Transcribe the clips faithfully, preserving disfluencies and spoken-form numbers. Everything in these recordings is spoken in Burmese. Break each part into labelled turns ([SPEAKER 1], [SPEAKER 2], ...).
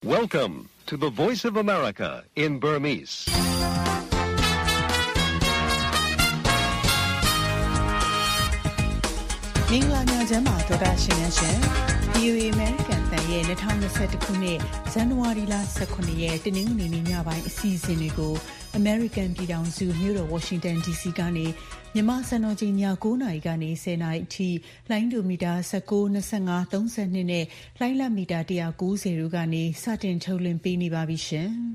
[SPEAKER 1] Welcome to the Voice of America in Burmese.
[SPEAKER 2] ။မင်္ဂလာညချမ်းပါဒေါက်တာရှင်များရှင်။ ဗီ အို အေ American တန်ရဲ့၂၀၂၁ခုနှစ်ဇန်နဝါရီလ၁၇ရက်တနင်္ဂနွေနေ့ညပိုင်းအစီအစဉ်တွေကို American ပြည်ထောင်စုမြို့တော် Washington ဒီ စီ ကနေမြန်မာစံတော်ချိန်ည၉နာရီကနေ၁၀နာရီအထိလိုင်းဒိုမီတာ၁၉ ၂၅ ၃၂နဲ့လိုင်းလမီတာ၁၉၀တို့ကနေစတင်ထုတ်လွှင့်ပေးနေပါပြီရှင်။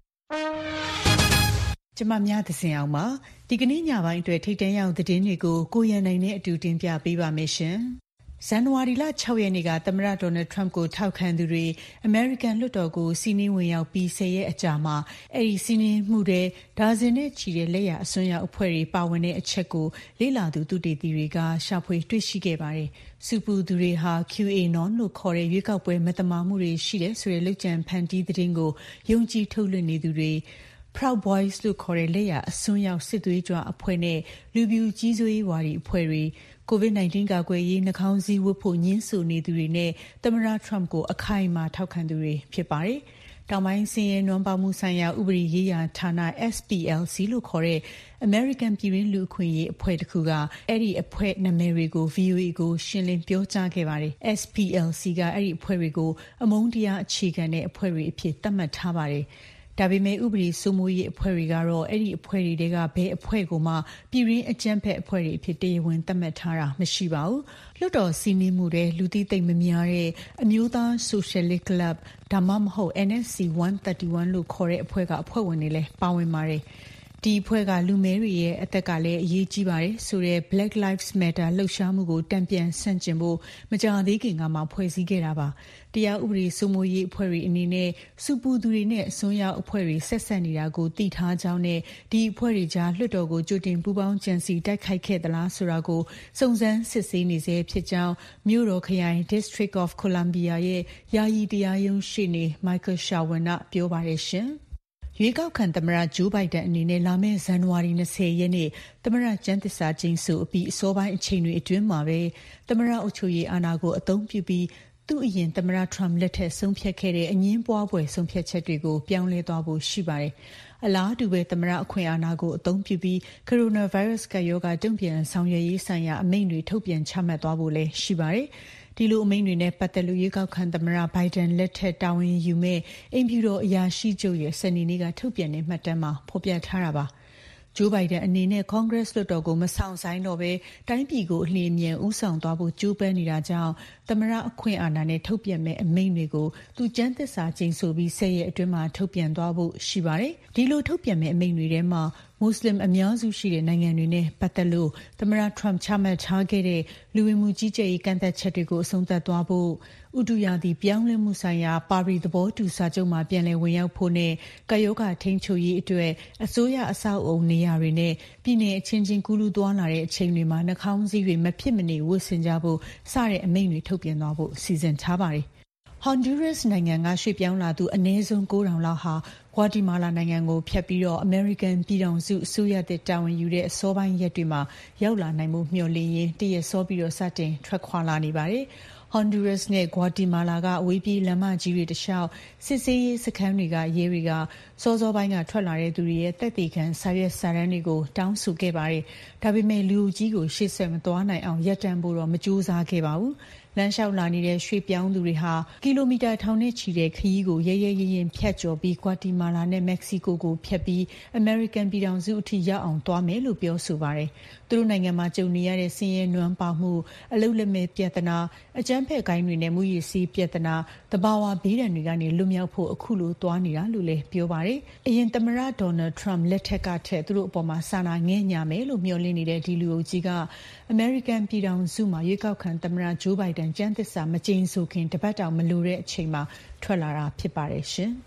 [SPEAKER 2] ကျမများသစဉ်အောင်ပါဒီကနေ့ညပိုင်းအတွက်ထိတ်တန့်ရောက်သတင်းတွေကိုကိုရန်နိုင်နဲ့အတူတင်ပြပေးပါမယ်ရှင်။ဇန်နဝါရီလ၆ရက်နေ့ကသမ္မတဒေါ်နယ်ထရမ့်ကိုထောက်ခံသူတွေအမေရိကန်လွှတ်တော်ကိုစီးနင်းဝင်ရောက်ပြီး၁၀ရက်အကြာမှာအဲ့ဒီစီးနင်းမှုတွေဒါဇင်နဲ့ချီတဲ့လက်ရအစွန်းရောက်အဖွဲ့တွေပါဝင်တဲ့အချက်ကိုလေ့လာသူသူတေသီတွေကရှာဖွေတွေ့ရှိခဲ့ပါတယ်။စူပူသူတွေဟာ QAnon လို့ခေါ်တဲ့ရွေးကောက်ပွဲမတမာမှုတွေရှိတယ်ဆိုတဲ့လုပ်ကြံဖန်တီးသတင်းကိုယုံကြည်ထုတ်လွှင့်နေသူတွေProud Boys လို့ခေါ်တဲ့လက်ရအစွန်းရောက်စစ်သွေးကြွအဖွဲ့နဲ့လူပြူကြီးစိုးရေးဝါဒီအဖွဲ့တွေကိုဗစ်၁၉ ကာကွယ်ရေးနှာခေါင်းစည်းဝတ်ဖို့ညှင်းဆိုနေသူတွေနဲ့သမ္မတထရမ့်ကိုအခိုင်အမာထောက်ခံသူတွေဖြစ်ပါတယ်။တောင်ပိုင်းဆင်းရဲနွမ်းပါမှုဆိုင်ရာဥပဒေရေးရာဌာန S P L C လို့ခေါ်တဲ့ American ပြည်တွင်းလူ့အခွင့်အရေးအဖွဲ့တစ်ခုကအဲ့ဒီအဖွဲ့နာမည်တွေကို ဗီ အို အေ ကိုရှင်းလင်းပြောကြားခဲ့ပါတယ်။ S P L C ကအဲ့ဒီအဖွဲ့တွေကိုအမုန်းတရားအခြေခံတဲ့အဖွဲ့တွေအဖြစ်သတ်မှတ်ထားပါတယ်။ဒါပေမဲ့ဥပဒေစိုးမိုးရေးအဖွဲ့တွေကတော့အဲ့ဒီအဖွဲ့တွေကဘယ်အဖွဲ့ကိုမှပြည်ရင်းအကြမ်းဖက်အဖွဲ့တွေအဖြစ်တရားဝင်သတ်မှတ်ထားတာမရှိပါဘူး။လွှတ်တော်စီးနင်းမှုတွေလူသိသိမများတဲ့အမျိုးသားဆိုရှယ်လစ်ကလပ်ဒါမှမဟုတ် N S C one thirty-one လို့ခေါ်တဲ့အဖွဲ့ကအဖွဲ့ဝင်တွေလည်းပါဝင်ပါတယ်။ဒီအဖွဲ့ကလူမဲတွေရဲ့အသက်ကလည်းအရေးကြီးပါတယ်ဆိုတဲ့ Black Lives Matter လှုပ်ရှားမှုကိုတံပြန်ဆန့်ကျင်ဖို့မကြာသေးခင်ကမှဖွဲ့စည်းခဲ့တာပါ။တရားဥပဒေစိုးမိုးရေးအဖွဲ့တွေအနေနဲ့စူပူသူတွေနဲ့အစွန်းရောက်အဖွဲ့တွေဆက်ဆက်နေတာကိုသိထားကြောင်းနဲ့ဒီအဖွဲ့တွေကြားလွှတ်တော်ကိုကြိုတင်ပူးပေါင်းကြံစီတိုက်ခိုက်ခဲ့သလားဆိုတာကိုစုံစမ်းစစ်ဆေးနေစေဖြစ်ကြောင်းမြို့တော်ခရိုင် District of Columbia ရဲ့ယာယီတရားရုံးရှေ့နေ Michael Sherwin ကပြောပါတယ်ရှင်။ရွေးကောက်ခံသမ္မတဂျိုးဘိုင်ဒန်အနေနဲ့လာမယ့်ဇန်နဝါရီ၂၀ရက်နေ့သမ္မတကျမ်းသစ္စာကျိန်ဆိုအပြီးအစောပိုင်းအချိန်တွေအတွင်းမှာပဲသမ္မတအုပ်ချုပ်ရေးအာဏာကိုအသုံးပြုပြီးသူ့အရင်သမ္မတထရမ့်လက်ထက်ဆုံးဖြတ်ခဲ့တဲ့အငင်းပွားပွဲဆုံးဖြတ်ချက်တွေကိုပြောင်းလဲသွားဖို့ရှိပါတယ်။အလားတူပဲသမ္မတအခွင့်အာဏာကိုအသုံးပြုပြီးကိုရိုနာဗိုင်းရပ်စ်ကပ်ရောဂါတုံ့ပြန်ဆောင်ရွက်ရေးဆိုင်ရာအမိန့်တွေထုတ်ပြန်ချမှတ်သွားဖို့လည်းရှိပါတယ်။ဒီလိုအမိန့်တွေနဲ့ပတ်သက်လို့ရွေးကောက်ခံသမ္မတဘိုင်ဒန်လက်ထက်တာဝန်ယူမဲ့အိမ်ဖြူတော်အရာရှိချုပ်ရဲ့စနေနေ့ကထုတ်ပြန်တဲ့မှတ်တမ်းမှာဖော်ပြထားတာပါဂျိုးဘိုင်ဒန်အနေနဲ့ Congress လွှတ်တော်ကိုမဆောင်ဆိုင်တော့ဘဲတိုင်းပြည်ကိုအလျင်အမြန်ဦးဆောင်သွားဖို့ကြိုးပမ်းနေတာကြောင့်သမ္မတအခွင့်အာဏာနဲ့ထုတ်ပြန်မဲ့အမိန့်တွေကိုသူကျမ်းသစ္စာကျိန်ဆိုပြီး၁၀ရက်အတွင်းမှာထုတ်ပြန်သွားဖို့ရှိပါတယ်။ဒီလိုထုတ်ပြန်မဲ့အမိန့်တွေထဲမှာမွတ်စလင်အများစုရှိတဲ့နိုင်ငံတွေနဲ့ပတ်သက်လို့သမ္မတထရမ့်ချမှတ်ထားခဲ့တဲ့လူဝင်မှုကြီးကြပ်ရေးကန့်သတ်ချက်တွေကိုအဆုံးသတ်သွားဖို့ဥတုရာသီပြောင်းလဲမှုဆိုင်ရာပါရီသဘောတူစာချုပ်မှာပြန်လည်ဝင်ရောက်ဖို့နဲ့ကာယောဂထိန်းချုပ်ရေးအတွက်အစိုးရအဆောက်အအုံနေရာတွေနဲ့ပြည်내အချင်းချင်းကူးလူသွားလာတဲ့အချိန်တွေမှာနှာခေါင်းစည်းတွေမဖြစ်မနေဝတ်ဆင်ကြဖို့စတဲ့အမိန့်တွေထုတ်ပြန်သွားဖို့စီစဉ်ထားပါတယ်။ Honduras နိုင်ငံကရွှေ့ပြောင်းလာသူအနည်းဆုံး၉ထောင်လောက်ဟာဂွာတီမာလာနိုင်ငံကိုဖျက်ပြီးတော့ American ပြည်ထောင်စုအစိုးရတဲ့တာဝန်ယူတဲ့အစောပိုင်းရက်တွေမှာရောက်လာနိုင်မှုမျှော်လင့်ရင်းတရက်စောပြီးတော့စတင်ထွက်ခွာလာနေပါတယ်။ Honduras နဲ့ Guatemala ကအဝေးပြေးလမ်းမကြီးတွေတလျှောက်စစ်ဆေးရေးစခန်းတွေကရဲတွေကစောစောပိုင်းကထွက်လာတဲ့သူတွေရဲ့တပ်သေးခံစာရွက်စာတမ်းတွေကိုတောင်းဆိုခဲ့ပါတယ်။ဒါပေမဲ့လူကြီးကိုရှေ့ဆက်မသွားနိုင်အောင်ရပ်တန့်ဖို့တော့မကြိုးစားခဲ့ပါဘူး။လမ်းလျှောက်လာနေတဲ့ရွှေ့ပြောင်းသူတွေဟာကီလိုမီတာထောင်နဲ့ချီတဲ့ခရီးကိုရဲရဲရင်ရင်ဖြတ်ကျော်ပြီး Guatemala နဲ့ Mexico ကိုဖြတ်ပြီး American ပြည်ထောင်စုအထိရောက်အောင်သွားမယ်လို့ပြောဆိုပါတယ်။သူတို့နိုင်ငံမှာကြုံနေရတဲ့ဆင်းရဲနွမ်းပါမှုအလုလက်မဲ့ပြဿနာအကြမ်းဖက်ကိုင်းတွေနဲ့မူရည်စီးပြဿနာတဘာဝဘေးဒဏ်တွေကနေလွတ်မြောက်ဖို့အခုလိုသွားနေတာလို့လည်းပြောပါတယ်။အရင်သမ္မတဒေါ်နယ်ထရမ့်လက်ထက်ကထက်သူတို့အပေါ်မှာစာနာငဲ့ညာမယ်လို့မျှော်လင့်နေတဲ့ဒီလူအုပ်ကြီးက American ပြည်ထောင်စုမှာရွေးကောက်ခံသမ္မတဂျိုးဘိုင်ဒန်ကျမ်းသစ္စာမကျိန်ဆိုခင်တပတ်တောင်မလိုတဲ့အချိန်မှာထွက်လာတာဖြစ်ပါတယ်ရှင်။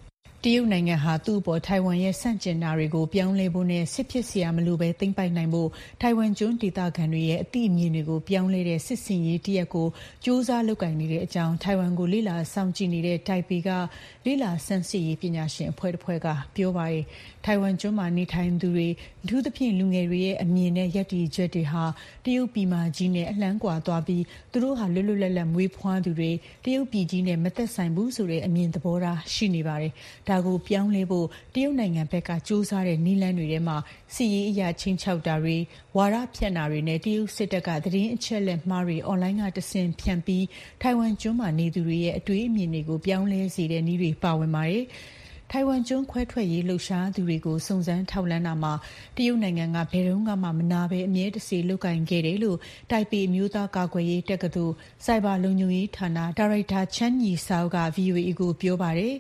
[SPEAKER 2] တရုတ်နိုင်ငံဟာသူ့အပေါ်ထိုင်ဝမ်ရဲ့ဆန့်ကျင်တာတွေကိုပြောင်းလဲဖို့နဲ့စစ်ဖြစ်စရာမလိုဘဲသိမ်းပိုက်နိုင်ဖို့ထိုင်ဝမ်ကျွန်းဒေသခံတွေရဲ့အသည့်အမြင်တွေကိုပြောင်းလဲတဲ့စစ်စင်ရေးတရက်ကိုစ조사လုပ်ကိုင်နေတဲ့အကြောင်းထိုင်ဝမ်ကိုလေ့လာစောင့်ကြည့်နေတဲ့တိုင်ပေကလေ့လာဆန်းစစ်ရေးပညာရှင်အဖွဲ့တစ်ဖွဲ့ကပြောပါတယ်ထိုင်ဝမ်ကျွန်းမှာနေထိုင်သူတွေအထူးသဖြင့်လူငယ်တွေရဲ့အမြင်နဲ့ယက်တီချက်တွေဟာတရုတ်ပြည်မကြီးနဲ့အလှမ်းကွာသွားပြီးသူတို့ဟာလွတ်လွတ်လပ်လပ်မွေးဖွားသူတွေတရုတ်ပြည်ကြီးနဲ့မသက်ဆိုင်ဘူးဆိုတဲ့အမြင်သဘောထားရှိနေပါတယ်ဒါကိုပြောင်းလဲဖို့တရုတ်နိုင်ငံဘက်ကစ조사တဲ့နည်းလမ်းတွေထဲမှာစီရေးအရာချင်းချောက်တာတွေဝါဒဖြန့်တာတွေနဲ့တရုတ်စစ်တပ်ကသတင်းအချက်လက်မှားတွေအွန်လိုင်းကတဆင့်ဖြန့်ပြီးထိုင်ဝမ်ကျွန်းမှာနေသူတွေရဲ့အတွေးအမြင်တွေကိုပြောင်းလဲစေတဲ့နည်းတွေပါဝင်ပါတယ်ထိုင်ဝမ်ကျွန်းခွဲထွက်ရေးလှုပ်ရှားသူတွေကိုစုံစမ်းထောက်လှမ်းတာမှာတရုတ်နိုင်ငံကဘယ်တော့မှမနာဘဲအမြဲတစေလုပ်ကင်ခဲ့တယ်လို့တိုင်ပေအမျိုးသားကာကွယ်ရေးတက္ကသိုလ်စိုက်ဘာလုံခြုံရေးဌာနဒါရိုက်တာချန်ညီဆောက်က ဗီအိုအေကိုပြောပါတယ်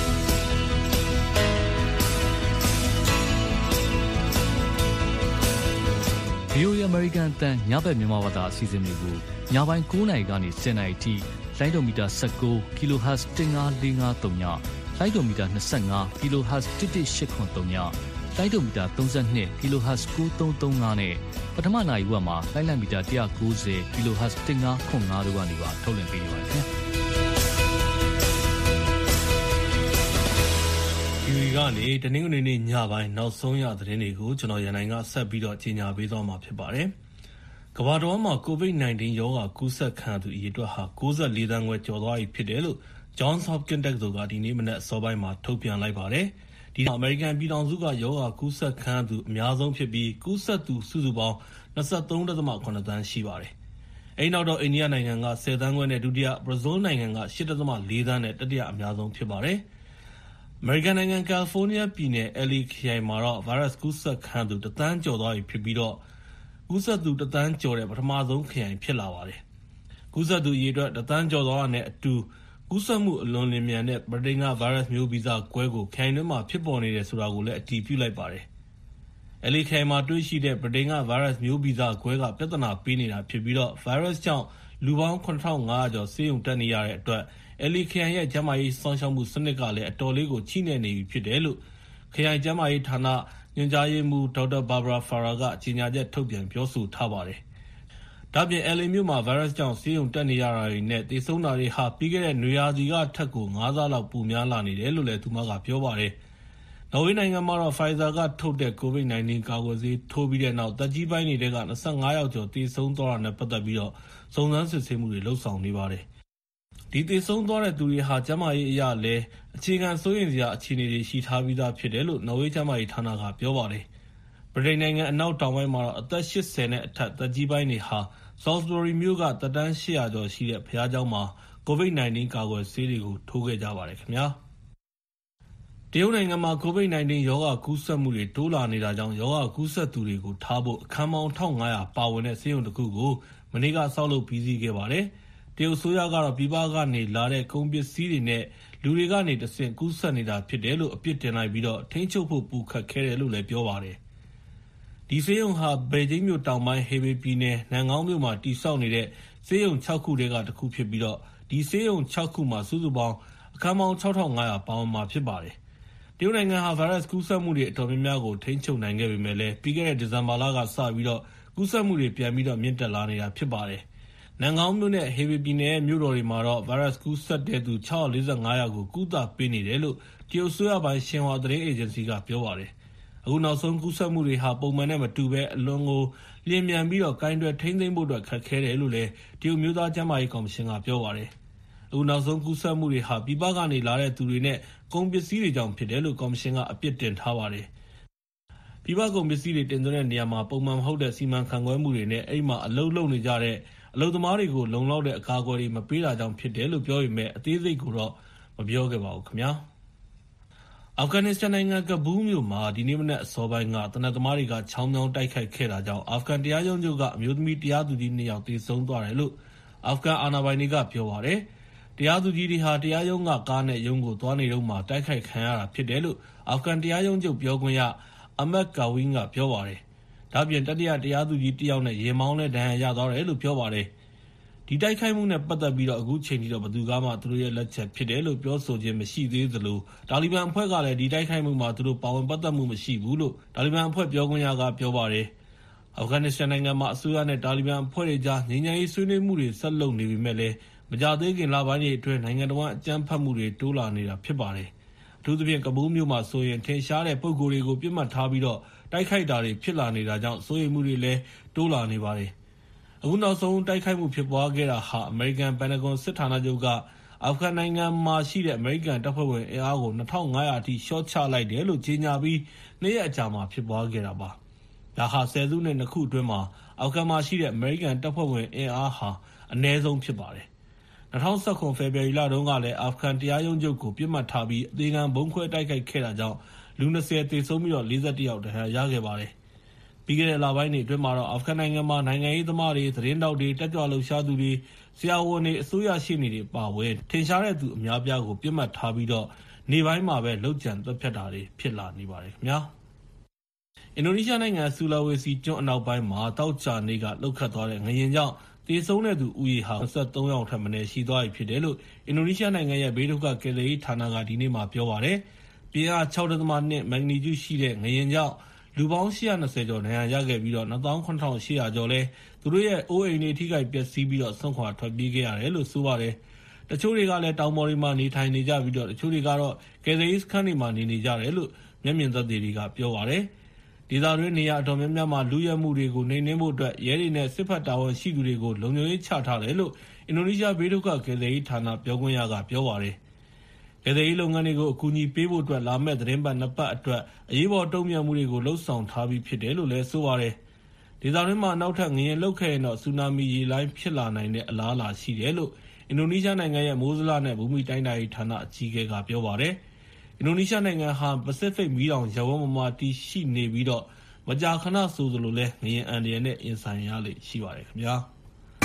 [SPEAKER 3] ဗီအိုအေ American အသံညဘက်မြန်မာဘာသာအစီအစဉ်တွေကိုညပိုင်း၉နာရီကနေ၁၀နာရီထိလိုင်းဒိုမီတာ၁၉ kilohertz တစ်ငါးလေးငါးသုံးညလိုင်းဒိုမီတာ၂၅ kilohertz တစ်တစ်ရှစ်ခွန်သုံးညလိုင်းဒိုမီတာ၃၂ kilohertz ၉သုံးသုံးငါနဲ့ပထမနာရီဝက်မှာလိုင်းလံမီတာ၁၉၀ kilohertz တစ်ငါးခွန်ငါတို့ကနေပါထုတ်လွှင့်ပေးနေပါတယ်ခင်ဗျာ
[SPEAKER 4] ဒီကနေတနင်္ဂနွေနေ့ညပိုင်းနောက်ဆုံးရသတင်းတွေကိုကျွန်တော်ရန်နိုင်ကဆက်ပြီးတော့ကြီးညာပေးသွားမှာဖြစ်ပါတယ်။ကမ္ဘာတော်မှာ ကိုဗစ်၁၉ ရောဂါကူးစက်ခံသူအရေအတွက်ဟာ၉၄သန်းခွဲကျော်သွားပြီဖြစ်တယ်လို့ Johns Hopkins တက္ကသိုလ်ကဒီနေ့မနက်အစောပိုင်းမှာထုတ်ပြန်လိုက်ပါတယ်။ဒီနောက်အမေရိကန်ပြည်ထောင်စုကရောဂါကူးစက်ခံသူအများဆုံးဖြစ်ပြီးကူးစက်သူစုစုပေါင်း၂၃.၇ သန်းရှိပါတယ်။အဲဒီနောက်တော့အိန္ဒိယနိုင်ငံက၁၀သန်းခွဲနဲ့ဒုတိယ၊ဘရာဇီးနိုင်ငံက၈.၄ သန်းနဲ့တတိယအများဆုံးဖြစ်ပါတယ်။အမေရိကန်နိုင်ငံကယ်လီဖိုးနီးယားပြည်နယ် အယ်လ် ခရိုင်မှာတော့ဗိုင်းရပ်စ်ကူးစက်ခံသူတစ်သန်းကျော်သွားပြီဖြစ်ပြီးတော့ကူးစက်သူတစ်သန်းကျော်တဲ့ပထမဆုံးခရိုင်ဖြစ်လာပါတယ်။ကူးစက်သူအရေအတွက်တစ်သန်းကျော်သွားတာနဲ့အတူကူးစက်မှုအလွန်လျင်မြန်တဲ့ဗြိတိန်ကဗိုင်းရပ်စ်မျိုးဗီဇကွဲကိုခရိုင်တွင်းမှာဖြစ်ပေါ်နေတယ်ဆိုတာကိုလည်းအတည်ပြုလိုက်ပါတယ်။အယ်လ် ခရိုင်မှာတွေ့ရှိတဲ့ဗြိတိန်ကဗိုင်းရပ်စ်မျိုးဗီဇကွဲကပြဿနာပေးနေတာဖြစ်ပြီးတော့ဗိုင်းရပ်စ်ကြောင့်လူပေါင်း၇ထောင်ငါးရာကျော်ဆေးရုံတက်နေရတဲ့အတွက်အယ်လ် ခရိုင်ရဲ့ကျန်းမာရေးစောင့်ရှောက်မှုစနစ်ကလည်းအတော်လေးကိုချိနဲ့နေပြီဖြစ်တယ်လို့ခရိုင်ကျန်းမာရေးဌာနညွှန်ကြားရေးမှူးဒေါက်တာဘာဘာရာဖာရာကကြေညာချက်ထုတ်ပြန်ပြောဆိုထားပါတယ်။ဒါ့အပြင် အယ်လ် မြို့မှာဗိုင်းရပ်စ်ကြောင့်ဆေးရုံတက်နေရတာတွေနဲ့သေဆုံးတာတွေဟာပြီးခဲ့တဲ့နွေရာသီကထက်ကိုငါးဆလောက်ပိုများလာနေတယ်လို့လည်းသူမကပြောပါတယ်။နော်ဝေးနိုင်ငံမှာတော့ Pfizer ကထုတ်တဲ့ ကိုဗစ်၁၉ ကာကွယ်ဆေးထိုးပြီးတဲ့နောက်သက်ကြီးပိုင်းတွေက၂၅ယောက်ကျော်သေဆုံးသွားတာနဲ့ပတ်သက်ပြီးတော့စုံစမ်းစစ်ဆေးမှုတွေလုပ်ဆောင်နေပါတယ်။ဒီသေဆုံးသွားတဲ့သူတွေဟာကျန်းမာရေးအရလည်းအခြေခံစိုးရိမ်စရာအခြေအနေတွေရှိထားပြီးသားဖြစ်တယ်လို့နော်ဝေးကျန်းမာရေးဌာနကပြောပါတယ်။ဗြိတိန်နိုင်ငံအနောက်တောင်ပိုင်းမှာတော့အသက်၈၀နဲ့အထက်သက်ကြီးပိုင်းတွေဟာ Salisbury မြို့ကသက်တမ်း၈ရာကျော်ရှိတဲ့ဘုရားကျောင်းမှာကိုဗစ်၁၉ ကာကွယ်ဆေးတွေကိုထိုးခဲ့ကြပါတယ်ခင်ဗျာ။တရုတ်နိုင်ငံမှာကိုဗစ်၁၉ ရောဂါကူးစက်မှုတွေတိုးလာနေတာကြောင့်ရောဂါကူးစက်သူတွေကိုထားဖို့အခန်းပေါင်း၁၅၀၀ပါဝင်တဲ့ဆေးရုံတစ်ခုကိုမနေ့ကဆောက်လုပ်ပြီးစီးခဲ့ပါတယ်။တရုတ်အစိုးရကတော့ပြည်ပကနေလာတဲ့ကုန်ပစ္စည်းတွေနဲ့လူတွေကနေတဆင့်ကူးစက်နေတာဖြစ်တယ်လို့အပြစ်တင်လိုက်ပြီးတော့ထိန်းချုပ်ဖို့ပူခတ်ခဲ့တယ်လို့လည်းပြောပါတယ်။ဒီဆေးရုံဟာဘေဂျင်းမြို့တောင်ပိုင်းဟေဘေပြည်နယ်နန်ကောင်းမြို့မှာတည်ဆောက်နေတဲ့ဆေးရုံ၆ခုတည်းကတစ်ခုဖြစ်ပြီးတော့ဒီဆေးရုံ၆ခုမှာစုစုပေါင်းအခန်းပေါင်း၆ထောင်ငါးရာပါဝင်မှာဖြစ်ပါတယ်။တရုတ်နိုင်ငံဟာဗိုင်းရပ်စ်ကူးစက်မှုတွေအတော်များများကိုထိန်းချုပ်နိုင်ခဲ့ပေမဲ့လည်းပြီးခဲ့တဲ့ဒီဇင်ဘာလကစပြီးတော့ကူးစက်မှုတွေပြန်ပြီးတော့မြင့်တက်လာနေတာဖြစ်ပါတယ်။နန်ကောင်းမြို့နဲ့ဟေဘေပြည်နယ်ရဲ့မြို့တော်တွေမှာတော့ဗိုင်းရပ်စ်ကူးစက်တဲ့သူ၆၄၅ယောက်ကိုကုသပေးနေတယ်လို့တရုတ်အစိုးရပိုင်ရှင်ဟွာသတင်းအေဂျင်စီကပြောပါတယ်။အခုနောက်ဆုံးကူးစက်မှုတွေဟာပုံမှန်နဲ့မတူဘဲအလွန်ကိုလျင်မြန်ပြီးတော့ကိုင်တွယ်ထိန်းသိမ်းဖို့အတွက်ခက်ခဲတယ်လို့လည်းတရုတ်မျိုးသားကျန်းမာရေးကော်မရှင်ကပြောပါတယ်။အခုနောက်ဆုံးကူးစက်မှုတွေဟာပြည်ပကနေလာတဲ့သူတွေနဲ့ကုန်ပစ္စည်းတွေကြောင့်ဖြစ်တယ်လို့ကော်မရှင်ကအပြစ်တင်ထားပါတယ်။ပြည်ပကုန်ပစ္စည်းတွေတင်သွင်းတဲ့နေရာမှာပုံမှန်မဟုတ်တဲ့စီမံခန့်ခွဲမှုတွေနဲ့အဲ့မှာအလုပ်လုပ်နေကြတဲ့အလုပ်သမားတွေကိုလုံလောက်တဲ့အကာအကွယ်တွေမပေးတာကြောင့်ဖြစ်တယ်လို့ပြောပေမဲ့အသေးစိတ်ကိုတော့မပြောခဲ့ပါဘူးခင်ဗျာ။အာဖဂန်နစ္စတန်နိုင်ငံကဘူးမြို့မှာဒီနေ့မနက်အစောပိုင်းကသေနတ်သမားတွေကချောင်းမြောင်းတိုက်ခိုက်ခဲ့တာကြောင့်အာဖဂန်တရားရုံးချုပ်ကအမျိုးသမီးတရားသူကြီးနှစ်ယောက်သေဆုံးသွားတယ်လို့အာဖဂန်အာဏာပိုင်တွေကပြောပါတယ်။တရားသူကြီးတွေဟာတရားရုံးကကားနဲ့ရုံးကိုသွားနေတော့မှတိုက်ခိုက်ခံရတာဖြစ်တယ်လို့အာဖဂန်တရားရုံးချုပ်ပြောခွင့်ရအမက်ကာဝင်းကပြောပါတယ်။ဒါ့အပြင်တတိယတရားသူကြီးတစ်ယောက်နဲ့ရေမောင်းနဲ့ဒဏ်ရာရသွားတယ်လို့ပြောပါတယ်။ဒီတိုက်ခိုက်မှုနဲ့ပတ်သက်ပြီးတော့အခုချိန်ထိတော့ဘယ်သူကမှသူတို့ရဲ့လက်ချက်ဖြစ်တယ်လို့ပြောဆိုခြင်းမရှိသေးသလိုတာလီဘန်အဖွဲ့ကလည်းဒီတိုက်ခိုက်မှုမှာသူတို့ပါဝင်ပတ်သက်မှုမရှိဘူးလို့တာလီဘန်အဖွဲ့ပြောခွင့်ရကပြောပါတယ်။အာဖဂန်နစ္စတန်နိုင်ငံမှာအစိုးရနဲ့တာလီဘန်အဖွဲ့တွေကြားငြိမ်းချမ်းရေးဆွေးနွေးမှုတွေဆက်လုပ်နေပေမဲ့လည်းမကြသေးခင်လပိုင်းတွေအတွင်းနိုင်ငံတော်အကြမ်းဖက်မှုတွေတိုးလာနေတာဖြစ်ပါတယ်။အထူးသဖြင့်ကဘူးမြို့မှာဆိုရင်ထင်ရှားတဲ့ပုံကိုယ်တွေကိုပြစ်မှတ်ထားပြီးတော့တိုက်ခိုက်တာတွေဖြစ်လာနေတာကြောင့်စိုးရိမ်မှုတွေလည်းတိုးလာနေပါတယ်။အခုနောက်ဆုံးတိုက်ခိုက်မှုဖြစ်ပွားခဲ့တာဟာအမေရိကန်ပန်တဂွန်စစ်ဌာနချုပ်ကအာဖဂန်နိုင်ငံမှာရှိတဲ့အမေရိကန်တပ်ဖွဲ့ဝင်အင်အားကိုနှစ်ထောင်ငါးရာအထိလျှော့ချလိုက်တယ်လို့ကြေညာပြီးနှစ်ရက်အကြာမှာဖြစ်ပွားခဲ့တာပါ။ဒါဟာဆယ်စုနှစ်နှစ်ခုအတွင်းမှာအာဖဂန်မှာရှိတဲ့အမေရိကန်တပ်ဖွဲ့ဝင်အင်အားဟာအနည်းဆုံးဖြစ်ပါတယ်။၂၀၁၇ ဖေဖော်ဝါရီလတုန်းကလည်းအာဖဂန်တရားရုံးချုပ်ကိုပြစ်မှတ်ထားပြီးအသေးခံဘုံခွဲတိုက်ခိုက်ခဲ့တာကြောင့်လူ၂၀သေဆုံးပြီးတော့၄၁ယောက်ဒဏ်ရာရခဲ့ပါတယ်။ပြီးခဲ့တဲ့လပိုင်းတွေအတွင်းမှာတော့အာဖဂန်နိုင်ငံမှာနိုင်ငံရေးသမားတွေသတင်းတောက်တွေတက်ကြွလှုပ်ရှားသူတွေဆရာဝန်တွေအစိုးရရှေ့နေတွေပါဝင်ထင်ရှားတဲ့သူအများပြားကိုပြစ်မှတ်ထားပြီးတော့နေပိုင်းမှာပဲလှုပ်ကြံသွက်ဖြတ်တာတွေဖြစ်လာနေပါတယ်ခင်ဗျာ။အင်ဒိုနီးရှားနိုင်ငံဆူလာဝေစီကျွန်းအနောက်ပိုင်းမှာတောက်ချာနေကလှုပ်ခတ်သွားတဲ့ငလျင်ကြောင့်သေဆုံးတဲ့သူဦးရေဟာ၂၃ယောက်ထက်မနည်းရှိသွားပြီဖြစ်တယ်လို့အင်ဒိုနီးရှားနိုင်ငံရဲ့ဘေးဒုက္ခကယ်ဆယ်ရေးဌာနကဒီနေ့မှပြောပါတယ်။ပြင်းအား ၆.၂ မက်ဂနီကျူရှိတဲ့ငလျင်ကြောင့်လူပေါင်း၈၂၀ကျော်ဒဏ်ရာရခဲ့ပြီးတော့၂၇၈၀၀ကျော်လဲသူတို့ရဲ့အိုးအိမ်တွေထိခိုက်ပျက်စီးပြီးတော့ဆွန့်ခွာထွက်ပြေးခဲ့ရတယ်လို့ဆိုပါတယ်။တချို့တွေကလည်းတောင်ပေါ်တွေမှာနေထိုင်နေကြပြီးတော့တချို့တွေကတော့ကယ်ဆယ်ရေးစခန်းတွေမှာနေနေကြတယ်လို့မျက်မြင်သက်သေတွေကပြောပါတယ်။ဒေသတွင်းနေရာအတော်များများမှာလူရဲမှုတွေကိုနှိမ်နင်းဖို့အတွက်ရဲတွေနဲ့စစ်ဖက်တာဝန်ရှိသူတွေကိုလုံခြုံရေးချထားတယ်လို့အင်ဒိုနီးရှားဘေးဒုက္ခကယ်ဆယ်ရေးဌာနပြောခွင့်ရကပြောပါတယ်။ကယ်ဆယ်ရေးလုပ်ငန်းတွေကိုအကူအညီပေးဖို့အတွက်လာမယ့်သတင်းပတ်နှစ်ပတ်အတွက်အရေးပေါ်တုံ့ပြန်မှုတွေကိုလှုပ်ဆောင်ထားပြီးဖြစ်တယ်လို့လည်းဆိုပါတယ်။ဒေသတွင်းမှာနောက်ထပ်ငလျင်လှုပ်ခဲ့ရင်တော့ဆူနာမီရေလှိုင်းဖြစ်လာနိုင်တဲ့အလားအလာရှိတယ်လို့အင်ဒိုနီးရှားနိုင်ငံရဲ့မိုးဇလနဲ့ဘူမိတိုင်းတာရေးဌာနအကြီးအကဲကပြောပါတယ်။အင်ဒိုနီးရှားနိုင်ငံဟာပစိဖိတ်မီးတောင်ရပ်ဝန်းပေါ်မှာတည်ရှိနေပြီးတော့မကြာခဏဆိုသလိုလဲငလျင်အန္တရာယ်နဲ့ရင်ဆိုင်ရလေရှိပါတယ်ခင်ဗျာ။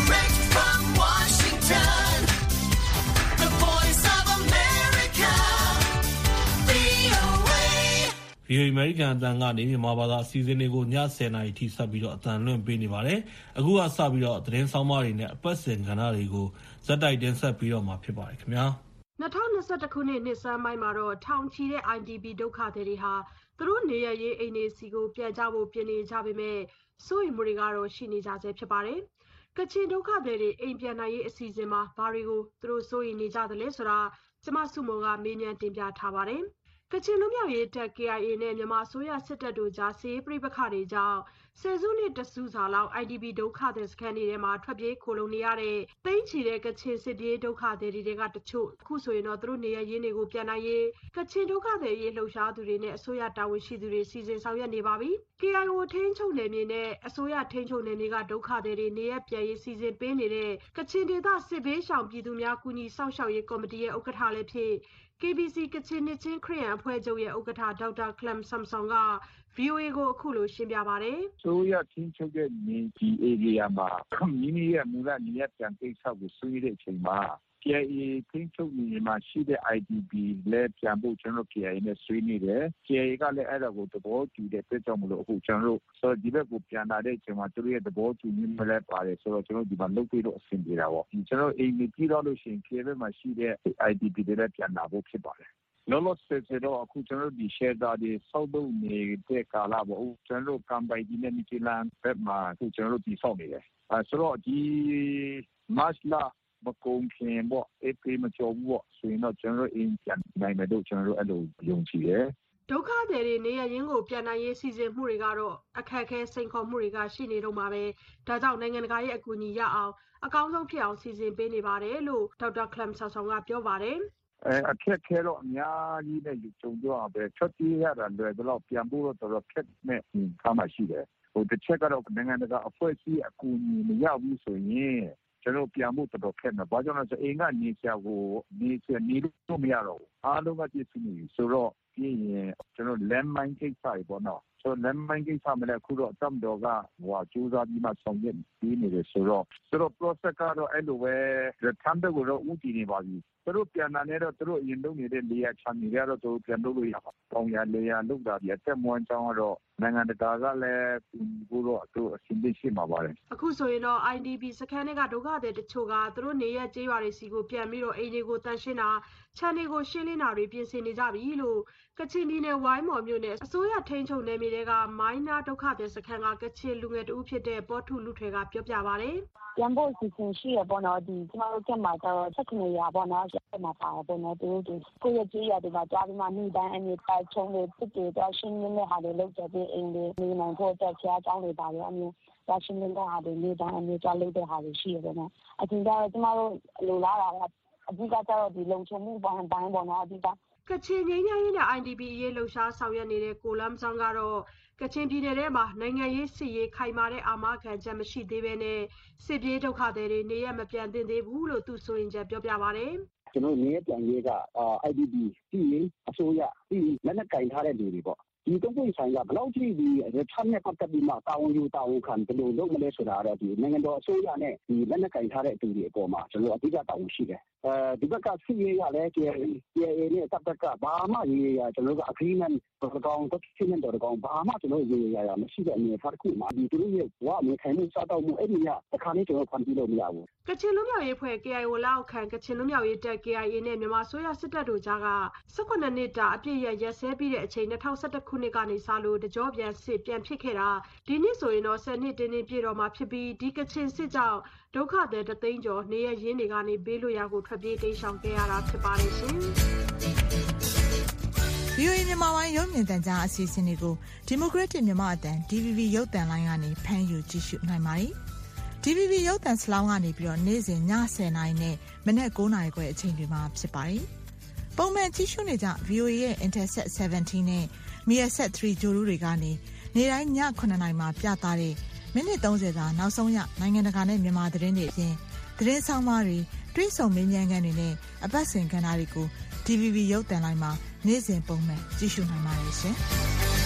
[SPEAKER 4] ဗီအိုအေ အမေရိကန်အသံကနေမြန်မာဘာသာအစီအစဉ်တွေကိုညဆယ်နာရီထိဆက်ပြီးတော့အသံလွှင့်ပေးနေပါတယ်။အခုကစပြီးတော့သတင်းဆောင်မတွေနဲ့အပတ်စဉ်ကဏ္ဍတွေကိုဇက်တိုက်တင်ဆက်ပြီးတော့မှာဖြစ်ပါတယ်ခင်ဗျာ
[SPEAKER 5] ။၂၀၂၁ခုနှစ်နှစ်ဆန်းပိုင်းမှာတော့ထောင်ချီတဲ့ အိုင်ဒီပီ ဒုက္ခသည်တွေဟာသူတို့နေရရေးအိမ်တွေစီကိုပြန်ကြဖို့ပြင်နေကြပေမဲ့စိုးရိမ်မှုတွေကတော့ရှိနေကြဆဲဖြစ်ပါတယ်။ကချင်ဒုက္ခသည်တွေအိမ်ပြန်နိုင်ရေးအစီအစဉ်မှာဘာတွေကိုသူတို့စိုးရိမ်နေကြသလဲဆိုတာကျမစုမုံကမေးမြန်းတင်ပြထားပါတယ်။ကချင်လူမျိုးရေးတပ် ကေအိုင်အေ နဲ့မြန်မာအစိုးရစစ်တပ်တို့ကြားစစ်ရေးပဋိပက္ခတွေကြောင့်ဆယ်စုနှစ်တစုစာလောက် အိုင်ဒီပီ ဒုက္ခသည်စခန်းတွေထဲမှာထွက်ပြေးခိုလုံနေရတဲ့သိန်းချီတဲ့ကချင်စစ်ပြေးဒုက္ခသည်တွေကတချို့အခုဆိုရင်တော့သူတို့နေရရင်းတွေကိုပြန်နိုင်ရေးကချင်ဒုက္ခသည်ရေးလှုပ်ရှားသူတွေနဲ့အစိုးရတာဝန်ရှိသူတွေစီစဉ်ဆောင်ရွက်နေပါပြီ။ ကေအိုင်အို ထိန်းချုပ်နယ်မြေနဲ့အစိုးရထိန်းချုပ်နယ်မြေကဒုက္ခသည်တွေနေရပြန်ရေးစီစဉ်ပေးနေတဲ့ကချင်ဒေသစစ်ဘေးရှောင်ပြည်သူများကူညီစောင့်ရှောက်ရေးကော်မတီရဲ့ဥက္ကဋ္ဌလည်းဖြစ် ကေဘီစီ ကချင်နှစ်ချင်းခရစ်ယာန်အဖွဲ့ချုပ်ရဲ့ဥက္ကဋ္ဌဒေါက်တာခလမ်ဆမ်ဆွန်က ဗွီအိုအေကိုအခုလိုရှင်းပြပါတယ်
[SPEAKER 6] ။ဆိုရချင်းချုပ်တဲ့နေဒီဧရိယာမှာမိမိရဲ့မူလနေရပြန်ကိစ္စကိုဆွေးတဲ့အချိန်မှာ ကေအိုင်အေ ထိန်းချုပ်နေမှာရှိတဲ့ အိုင်ဒီပီ လည်းပြန်ဖို့ကျွန်တော် ကေအိုင်အေ နဲ့ဆွေးနေတယ်။ ကေအိုင်အေ ကလည်းအဲ့ဒါကိုသဘောတူတဲ့အတွက်ကြောင့်မလို့အခုကျွန်တော်တို့ဆိုဒီဘက်ကိုပြန်လာတဲ့အချိန်မှာသူတို့ရဲ့သဘောတူညီမှုလည်းပါတယ်ဆိုတော့ကျွန်တော်ဒီမှာလုပ်ပြီးတော့အဆင်ပြေတာပေါ့။ကျွန်တော်အိမ်ကြီးပြီးတော့လို့ရှိရင် ကေအိုင်အေ မှာရှိတဲ့ အိုင်ဒီပီ တွေလည်းပြန်လာဖို့ဖြစ်ပါတယ်။လောလောဆယ်ဆယ်တော့အခုကျွန်တော်ဒီ shelter တွေစောက်လုပ်နေတဲ့ကာလပေါ့။ကျွန်တော်ကမ်ပိုင်ဒီနဲ့မီချီလန်ဘက်မှာအခုကျွန်တော်တို့တည်ဆောက်နေတယ်။အဲဆိုတော့ဒီမတ်လမကုန်ခင်ပေါ့အေပရီမကျော်ဘူးပေါ့ဆိုရင်တော့ကျွန်တော်အင်ပြန်နိုင်မယ်လို့ကျွန်တော်အဲ့လိုယုံကြည်တယ်
[SPEAKER 5] ဒုက္ခသည်တွေနေရရင်းကိုပြန်နိုင်ရေးစီစဉ်မှုတွေကတော့အခက်အခဲစိန်ခေါ်မှုတွေကရှိနေတော့မှာပဲဒါကြောင့်နိုင်ငံတကာရဲ့အကူအညီရအောင်အကောင်းဆုံးဖြစ်အောင်စီစဉ်ပေးနေပါတယ်လို့ဒေါက်တာခလမ်ဆာဆောင်ကပြောပါတယ်
[SPEAKER 6] အဲအခက်ခဲတော့အများကြီးနဲ့ကြုံကြရပဲချက်ပြေးရတာလွယ်တော့ပြန်ဖို့တော့တော်ခက်နဲ့ထားမှရှိတယ်ဟိုတစ်ချက်ကတော့နိုင်ငံတကာအဖွဲ့အစည်းအကူအညီမရဘူးဆိုရင်ကျွန်တော်ပြန်ဖို့တော်ခက်မှာဘာကြောင့်လဲဆိုအိမ်ကနေဆရာကိုနေဆရာနေလို့မရတော့ဘူးအားလုံးကပြည့်စုံနေဆိုတော့ပြီးရင်ကျွန်တော် land mine ကိစ္စတွေပေါ့နော်ဆိုတော့ land mine ကိစ္စမလဲအခုတော့အတမ်တော်ကဟိုကျိုးစားပြီးမှဆောင်ရွက်ပြီးနေတယ်ဆိုတော့ဆိုတော့ process ကတော့အဲ့လိုပဲတမ်းတဲ့ကိုတော့ဦးတည်နေပါပြီသူတို့ပြန်လာနေတော့သူတို့အရင်လုပ်နေတဲ့လေယာချမ်းတွေကတော့သူတို့ပြန်လုပ်လို့ရပါပေါင်ရလေယာလုပ်တာဒီအသက်မွန်းချောင်းကတော့နိုင်ငံတကာကလည်းဘူးတော့သူအစီအစဉ်ရှိမှာပါတယ်
[SPEAKER 5] အခုဆိုရင်တော့ I D P စခန်းတွေကဒုက္ခသည်တချို့ကသူတို့နေရကျေးရွာတွေစီကိုပြန်ပြီးတော့အိမ်တွေကိုတန်ရှင်းတာခြံတွေကိုရှင်းလင်းတာတွေပြင်ဆင်နေကြပြီလို့ကချင်ပြည်နယ်ဝိုင်းမော်မြို့နယ်အစိုးရထိန်းချုပ်နယ်မြေတွေကမိုင်းနာဒုက္ခသည်စခန်းကကချင်လူငယ်တဦးဖြစ်တဲ့ပေါ်ထုလူထွေကပြောပြပါတယ်
[SPEAKER 7] ပြန်ဖို့စီစဉ်ရှိရပေါ့နော်ဒီကျမတို့ကမှတော့ဆက်ကနေရပေါ့နော်ဆက်မှာပါပေါ့နော်သူတို့ကိုယ့်ရဲ့ကြေးရတွေမှာကြားပြီးမှနေတိုင်းအနေပါချုံတွေဖြစ်တွေတော့ရှင်းနေတဲ့ဟာတွေလုပ်ကြပြီးအိမ်တွေနေနိုင်ဖို့အတွက်ဆရာကျောင်းတွေပါရောအမျိုးတော့ရှင်းနေတဲ့ဟာတွေနေတိုင်းအနေကြားလုပ်တဲ့ဟာတွေရှိရပေါ့နော်အချင်းတော့ကျမတို့လိုလားတာကအဓိကကျတော့ဒီလုံခြုံမှုပိုင်းပိုင်းပေါ့နော်အဓိက
[SPEAKER 5] ကချင်ငင်းငင်းနဲ့ I D P အရေးလှုပ်ရှားဆောင်ရွက်နေတဲ့ကိုလမ်ဆောင်ကတော့ကချင်ပြည်နယ်ထဲမှာနိုင်ငံရေးစစ်ရေးခိုင်မာတဲ့အာမခံချက်မရှိသေးဘဲနဲ့စစ်ပြေးဒုက္ခသည်တွေနေရမပြန်သင့်သေးဘူးလို့သူဆိုရင်ချက်ပြောပြပါတယ်
[SPEAKER 8] ကျွန်တော်နေရပြန်ရေးက I D P ပြည်ရေးအစိုးရပြည်လက်နက်ကင်ထားတဲ့လူတွေပေါ့ဒီတော့ပြည်ဆိုင်ကဘလောက်ကြီးဒီရထမ်းနဲ့ပတ်သက်ပြီးမှတာဝန်ယူတာဝန်ခံဘယ်လိုလုပ်မလဲဆိုတာတော့ဒီနိုင်ငံတော်အစိုးရနဲ့ဒီလက်နက်ကင်ထားတဲ့သူတွေအပေါ်မှာကျွန်တော်အဓိကတာဝန်ရှိတယ်အဲဒီဘက်ကစစ်ရေးရလဲ K A A နဲ့တပ်ကဘာမှရေးရကျွန်တော်က agreement တော်ကောင် document တော်ကောင်ဘာမှကျွန်တော်ရေးရရမရှိတဲ့အနေဖတ်ခုမှဒီသူတို့ရဲ့ဝါမေခိုင်မှုစားတော့မှုအဲ့ဒီကတခါလေးကျွန်တော်ဖန်တီးလို့မရဘူး
[SPEAKER 5] ကချင်လူမျိုးရေးဖွဲ့ K I O လောက်ခံကချင်လူမျိုးရေးတပ် K I A နဲ့မြန်မာဆိုရစစ်တပ်တို့ကြားက၁၈နှစ်တာအပြည့်ရရက်စဲပြီးတဲ့အချိန်၂၀၁၁ခုနှစ်ကနေစလို့တကြောပြန်စစ်ပြန်ဖြစ်ခဲ့တာဒီနှစ်ဆိုရင်တော့၁၀နှစ်တင်းတင်းပြည့်တော်မှာဖြစ်ပြီးဒီကချင်စစ်ကြောင့်ဒုက္ခသည်တသိန်းကျော်နေရရင်းတွေကနေဘေးလွတ်ရာကိုထွက်ပြေးတိမ်းရှောင်ခဲ့ရတာဖြစ်ပါတယ်ရှင်။
[SPEAKER 9] ဗွီအိုအေ မြန်မာပိုင်းရုပ်မြင်သံကြားအစီအစဉ်တွေကိုဒီမိုကရက်တစ်မြန်မာအသံ D V B ရုပ်သံလိုင်းကနေဖမ်းယူကြည့်ရှုနိုင်ပါတယ်။ D V B ရုပ်သံစလောင်းကနေပြီးတော့နေ့စဉ်ညဆယ်နာရီနဲ့မနက်၉နာရီခွဲအချိန်တွေမှာဖြစ်ပါတယ်။ပုံမှန်ကြည့်ရှုနေကြ ဗွီအိုအေ ရဲ့ Intelsat ဆယ်တီနဲ့ Measat သုံးဂြိုဟ်တုတွေကနေနေ့တိုင်းညခုနှစ်နာရီမှာပြသတဲ့မိနစ်သုံးဆယ်သာနောက်ဆုံးရနိုင်ငံတကာနဲ့မြန်မာသတင်းတွေအပြင်သတင်းဆောင်မတွေတွေးဆုံမေးမြန်းခန်းတွေနဲ့အပတ်စဉ်ကဏ္ဍတွေကို D V B ရုပ်သံလိုင်းမှာနေ့စဉ်ပုံမှန်ကြည့်ရှုနိုင်ပါတယ်ရှင်။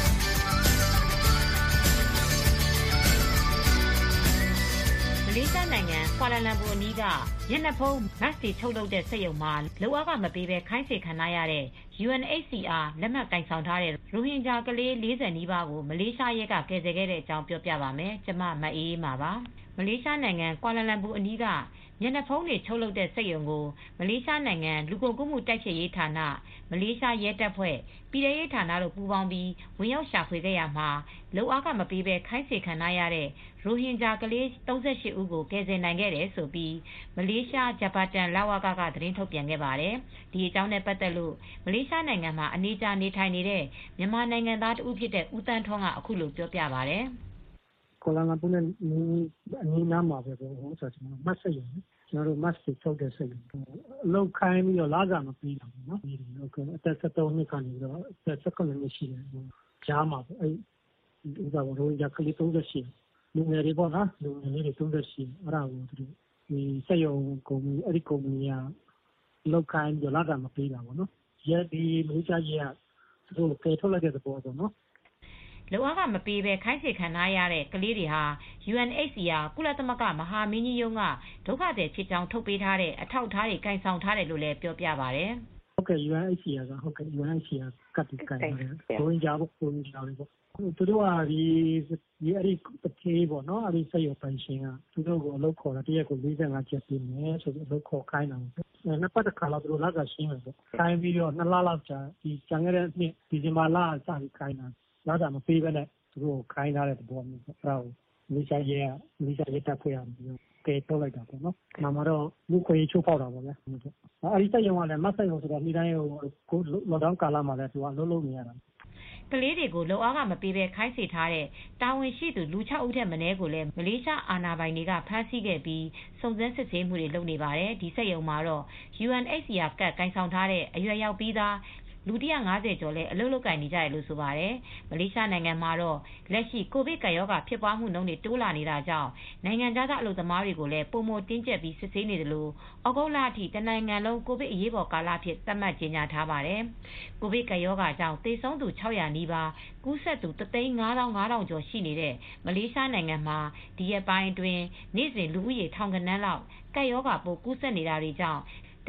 [SPEAKER 10] မလေးရှားနိုင်ငံကွာလာလမ်ပူအနီးကမျက်နှာဖုံး mask တွေထုတ်လုပ်တဲ့စက်ရုံမှာလုပ်အားခမပေးဘဲခိုင်းစေခံရတဲ့ U N H C R လက်မှတ်ကိုင်ဆောင်ထားတဲ့ရိုဟင်ဂျာကလေး၄၀နီးပါးကိုမလေးရှားရဲကကယ်ဆယ်ခဲ့တဲ့အကြောင်းပြောပြပါမယ်။ကျမမအေးအေးမာပါ။မလေးရှားနိုင်ငံကွာလာလမ်ပူအနီးကမျက်နှာဖုံးတွေချုပ်လုပ်တဲ့စက်ရုံကိုမလေးရှားနိုင်ငံလူကုန်ကူးမှုတိုက်ဖျက်ရေးဌာနမလေးရှားရဲတပ်ဖွဲ့ပြည်ထောင်ရေးဌာနတို့ပူးပေါင်းပြီးဝင်ရောက်ရှာဖွေခဲ့ရမှာလုပ်အားခမပေးဘဲခိုင်းစေခံရတဲ့ရိုဟင်ဂျာကလေး၃၈ဦးကိုကယ်ဆယ်နိုင်ခဲ့တယ်ဆိုပြီးမလေးရှားဂျပါတန်လဝကကသတင်းထုတ်ပြန်ခဲ့ပါတယ်။ဒီအကြောင်းနဲ့ပတ်သက်လို့မလေးရှားနိုင်ငံမှာအနေကြာနေထိုင်နေတဲ့မြန်မာနိုင်ငံသားတဦးဖြစ်တဲ့ဦးတန်းထွန်းကအခုလိုပြောပြပါတယ်
[SPEAKER 11] ။ကွာလာလမ်ပူနဲ့အနီးနားမှာပဲပေါ့ဆိုတော့မတ်ဆက်ရုံကျွန်တော်တို့ mask ထုတ်တဲ့စိတ်အလုပ်ခိုင်းပြီးတော့လာကြမပြီးတော့ဘူးเนาะဒီလိုကအသက်၁၃နှစ်ကနေတော့အသက်၁၇နှစ်ရှိတယ်ကြားမှာပေါ့အဲဥပဒေဝင်ကြကလေး၃၈လူငယ်တွေပေါ့နော်လူငယ်လေးတွေ၃၈အဲ့ဒါကိုသူဒီစက်ရုံကုမ္ပဏီအဲ့ဒီကုမ္ပဏီကလောက်ခိုင်းပြီးလာကြမပြီးတာပေါ့နော်ရဲဒီမလေးရှားရဲကသူတို့ကယ်ထုတ်လိုက်တဲ့သဘောပေါ့နော်
[SPEAKER 10] လုပ်အားခမပေးဘဲခိုင်းစေခံထားရတဲ့ကလေးတွေဟာ U N H C R ကုလသမဂ္ဂမဟာမင်းကြီးရုံးကဒုက္ခသည်ဖြစ်ကြောင်းထုတ်ပေးထားတဲ့အထောက်အထားတွေကိုင်ဆောင်ထားတယ်လို့လည်းပြောပြပါတယ်
[SPEAKER 11] ။ဟုတ်ကဲ့ U N H C R ကဟုတ်ကဲ့ U N H C R ကတ်ပြီးကိုင်ပါတယ်။ဘုရင်ကြားဖို့ဘုရင်ကြားလေးပေါ့။သူတို့ကဒီဒီအဲ့ဒီတစ်ခေတ်ပေါ့နော်။အဲ့ဒီစက်ရုံပိုင်ရှင်ကသူတို့ကိုအလုပ်ခေါ်တာတရက်ကို၄၅ကျပ်ပေးမယ်ဆိုပြီးအလုပ်ခေါ်ခိုင်းတာ။နှစ်ပတ်တစ်ခါလောက်သူတို့လာကရှင်းမယ်ပေါ့။ခိုင်းပြီးတော့နှစ်လလောက်ကြာဒီကျန်ခဲ့တဲ့နှစ်ဒီဇင်ဘာလစပြီးခိုင်းတာလာတာမပေးဘဲနဲ့သူတို့ခိုင်းထားတဲ့သဘောမျိုးပေါ့။အဲ့ဒါကိုမလေးရှားရဲကမလေးရှားရဲတပ်ဖွဲ့ရပြီးတော့ကဲထုတ်လိုက်တာပေါ့နော်။နောက်မှတော့လူခွေချိုးဖောက်တာပေါ့ဗျာ။အဲ့ဒီစက်ရုံကလည်းမတ်စက်ရုံဆိုတော့ဒီတိုင်းဟိုလော့ဒေါင်းကာလမှာလည်းသူကလုံးလုံးနေရတာ
[SPEAKER 10] ။ကလေးတွေကိုလုံအားကမပေးဘဲခိုင်းစေထားတဲ့တာဝန်ရှိသူလူ၆ဦးထက်မနည်းကိုလည်းမလေးရှားအာဏာပိုင်တွေကဖမ်းဆီးခဲ့ပြီးစုံစမ်းစစ်ဆေးမှုတွေလုပ်နေပါတယ်။ဒီစက်ရုံမှာတော့ U N H C R ကတ်ကိုင်ဆောင်ထားတဲ့အရွယ်ရောက်ပြီးသားလူ၁၅၀ကျော်လည်းအလုပ်လုပ်ကိုင်နေကြတယ်လို့ဆိုပါတယ်။မလေးရှားနိုင်ငံမှာတော့လက်ရှိကိုဗစ်ကပ်ရောဂါဖြစ်ပွားမှုနှုန်းတွေတိုးလာနေတာကြောင့်နိုင်ငံခြားသားအလုပ်သမားတွေကိုလည်းပုံမတင်းကျပ်ပြီးစစ်ဆေးနေတယ်လို့ဩဂုတ်လအထိတနိုင်ငံလုံးကိုဗစ်အရေးပေါ်ကာလအဖြစ်သတ်မှတ်ကြေညာထားပါတယ်။ကိုဗစ်ကပ်ရောဂါကြောင့်သေဆုံးသူ၆၀၀နီးပါးကူးစက်သူတသိန်း၅ထောင်၅ထောင်ကျော်ရှိနေတဲ့မလေးရှားနိုင်ငံမှာဒီရက်ပိုင်းအတွင်းနေ့စဉ်လူဦးရေထောင်ဂဏန်းလောက်ကပ်ရောဂါပိုးကူးစက်နေတာတွေကြောင့်တ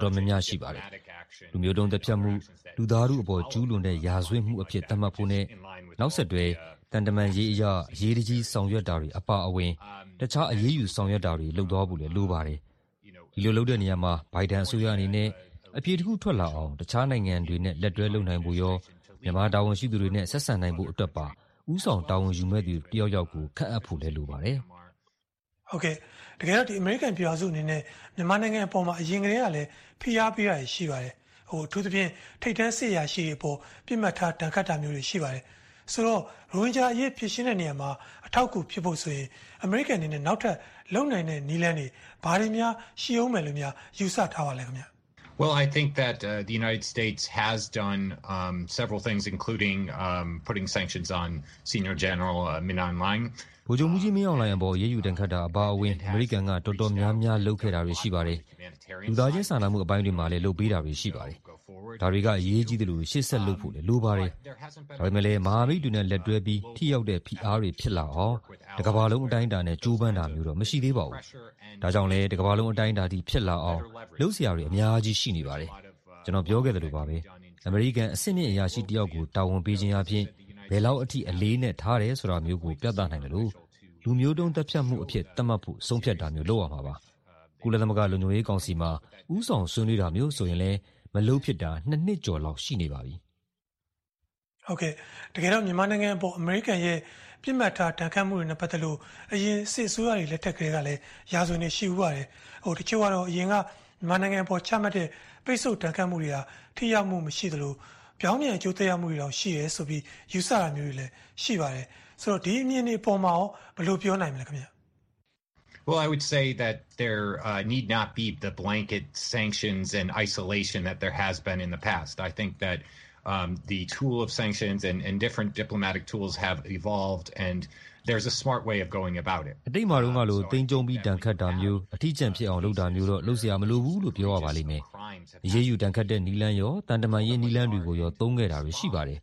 [SPEAKER 12] တော်တော်များများရှိပါတယ်။လူမျိုးတုံးသက်ဖြတ်မှုလူသားတို့အပေါ်ကျူးလွန်တဲ့ရာဇဝတ်မှုအဖြစ်သတ်မှတ်ဖို့နဲ့နောက်ဆက်တွဲတန်တမန်ရေးအရာအရေးကြီးဆောင်ရွက်တာတွေအပါအဝင်တခြားအရေးယူဆောင်ရွက်တာတွေလုပ်သွားဖို့လည်းလိုပါတယ်။ဒီလိုလုပ်တဲ့နေရာမှာဘိုင်ဒန်အစိုးရအနေနဲ့အပြေတစ်ခုထွက်လာအောင်တခြားနိုင်ငံတွေနဲ့လက်တွဲလုပ်နိုင်ဖို့ရောမြန်မာတာဝန်ရှိသူတွေနဲ့ဆက်ဆံနိုင်ဖို့အတွက်ပါဥဆောင်တာဝန်ယူမဲ့သူတယောက်ယောက်ကိုခန့်အပ်ဖို့လည်းလိုပါတယ်
[SPEAKER 13] ။ဟုတ်ကဲ့တကယ်တော့ဒီအမေရိကန်ပြည်ထောင်စုအနေနဲ့မြန်မာနိုင်ငံအပေါ်မှာအရင်ကတည်းကလည်းဖိအားပေးရရှိပါတယ်။ဟိုအထူးသဖြင့်ထိပ်တန်းစစ်ရာရှိတွေအပေါ်ပြစ်မှတ်ထားတန်ခတ်တာမျိုးတွေရှိပါတယ်။ဆိုတော့ရိုဟင်ဂျာအရေးဖြစ်ရှင်းတဲ့နေရာမှာအထောက်အကူဖြစ်ဖို့ဆိုရင်အမေရိကန်အနေနဲ့နောက်ထပ်လုံနိုင်တဲ့နည်းလမ်းတွေဘာတွေများရှိအောင်မယ်လို့များယူဆထားပါလဲခင်ဗျ။
[SPEAKER 14] Well, I think that uh, the United States has done um, several things, including um, putting sanctions on Senior General uh, Min Aung Hlaing.
[SPEAKER 12] ဗိုလ်ချုပ်မှူးကြီးမင်းအောင်လှိုင်အပေါ်ရေးယူတန်ခတ်တာအပါအဝင်အမေရိကန်ကတော်တော်များများလုပ်ခဲ့တာတွေရှိပါတယ်။လူသားချင်းစာနာမှုအပိုင်းတွေမှာလည်းလုပ်ပေးတာတွေရှိပါတယ်။ဒါတွေကအရေးကြီးတယ်လို့ရှေ့ဆက်လုပ်ဖို့လည်းလိုပါတယ်။ဒါပေမဲ့လည်းမဟာမိတ်တွေနဲ့လက်တွဲပြီးထိရောက်တဲ့ဖိအားတွေဖြစ်လာအောင်တစ်ကမ္ဘာလုံးအတိုင်းအတာနဲ့ကြိုးပမ်းတာမျိုးတော့မရှိသေးပါဘူး။ဒါကြောင့်လည်းတစ်ကမ္ဘာလုံးအတိုင်းအတာထိဖြစ်လာအောင်လုပ်စရာတွေအများကြီးရှိနေပါတယ်။ကျွန်တော်ပြောခဲ့သလိုပါပဲ။အမေရိကန်အဆင့်မြင့်အရာရှိတယောက်ကိုတာဝန်ပေးခြင်းအပြင်ဘယ်လောက်အထိအလေးနဲ့ထားတယ်ဆိုတာမျိုးကိုပြသနိုင်တယ်လို့လူမျိုးတုံးသက်ဖြတ်မှုအဖြစ်သတ်မှတ်ဖို့ဆုံးဖြတ်တာမျိုးလုပ်ရမှာပါ။ကုလသမဂ္ဂလုံခြုံရေးကောင်စီမှာဥဆောင်ဆွေးနွေးတာမျိုးဆိုရင်လည်းမလုပ်ဖြစ်တာနှစ်နှစ်ကျော်လောက်ရှိနေပါပြီ
[SPEAKER 13] ။ဟုတ်ကဲ့တကယ်တော့မြန်မာနိုင်ငံပေါ်အမေရိကန်ရဲ့ပြစ်မှတ်ထားတန်ခတ်မှုတွေနဲ့ပတ်သက်လို့အရင်စစ်အစိုးရတွေလက်ထက်ကလေးကလည်းရာဇဝင်တွေရှိဥပါတယ်။ဟိုတချို့ကတော့အရင်ကမြန်မာနိုင်ငံပေါ်ချမှတ်တဲ့ပိတ်ဆို့တန်ခတ်မှုတွေဟာထိရောက်မှုမရှိသလိုပြောင်းပြန်အကျိုးသက်ရောက်မှုတွေတော့ရှိရဲဆိုပြီးယူဆတာမျိုးတွေလည်းရှိပါတယ်။ဆိုတော့ဒီအမြင်တွေပေါ်မှာရောဘယ်လိုပြောနိုင်မလဲခင်ဗျ။
[SPEAKER 14] Well, I would say that there uh, need not be the blanket sanctions and isolation that there has been in the past. I think that um, the tool of sanctions and, and different diplomatic tools have evolved, and there's a smart way of going about it.
[SPEAKER 12] အတိတ်မှာတော့ကလို့တင်းကြုံပြီးတန်ခတ်တာမျိုးအထီးကျန်ဖြစ်အောင်လုပ်တာမျိုးတော့လုပ်စရာမလိုဘူးလို့ပြောရပါလိမ့်မယ်။အရေးယူတန်ခတ်တဲ့နီလန်းရောတန်တမာရေးနီလန်းတွေကိုရောသုံးခဲ့တာတွေရှိပါတယ်။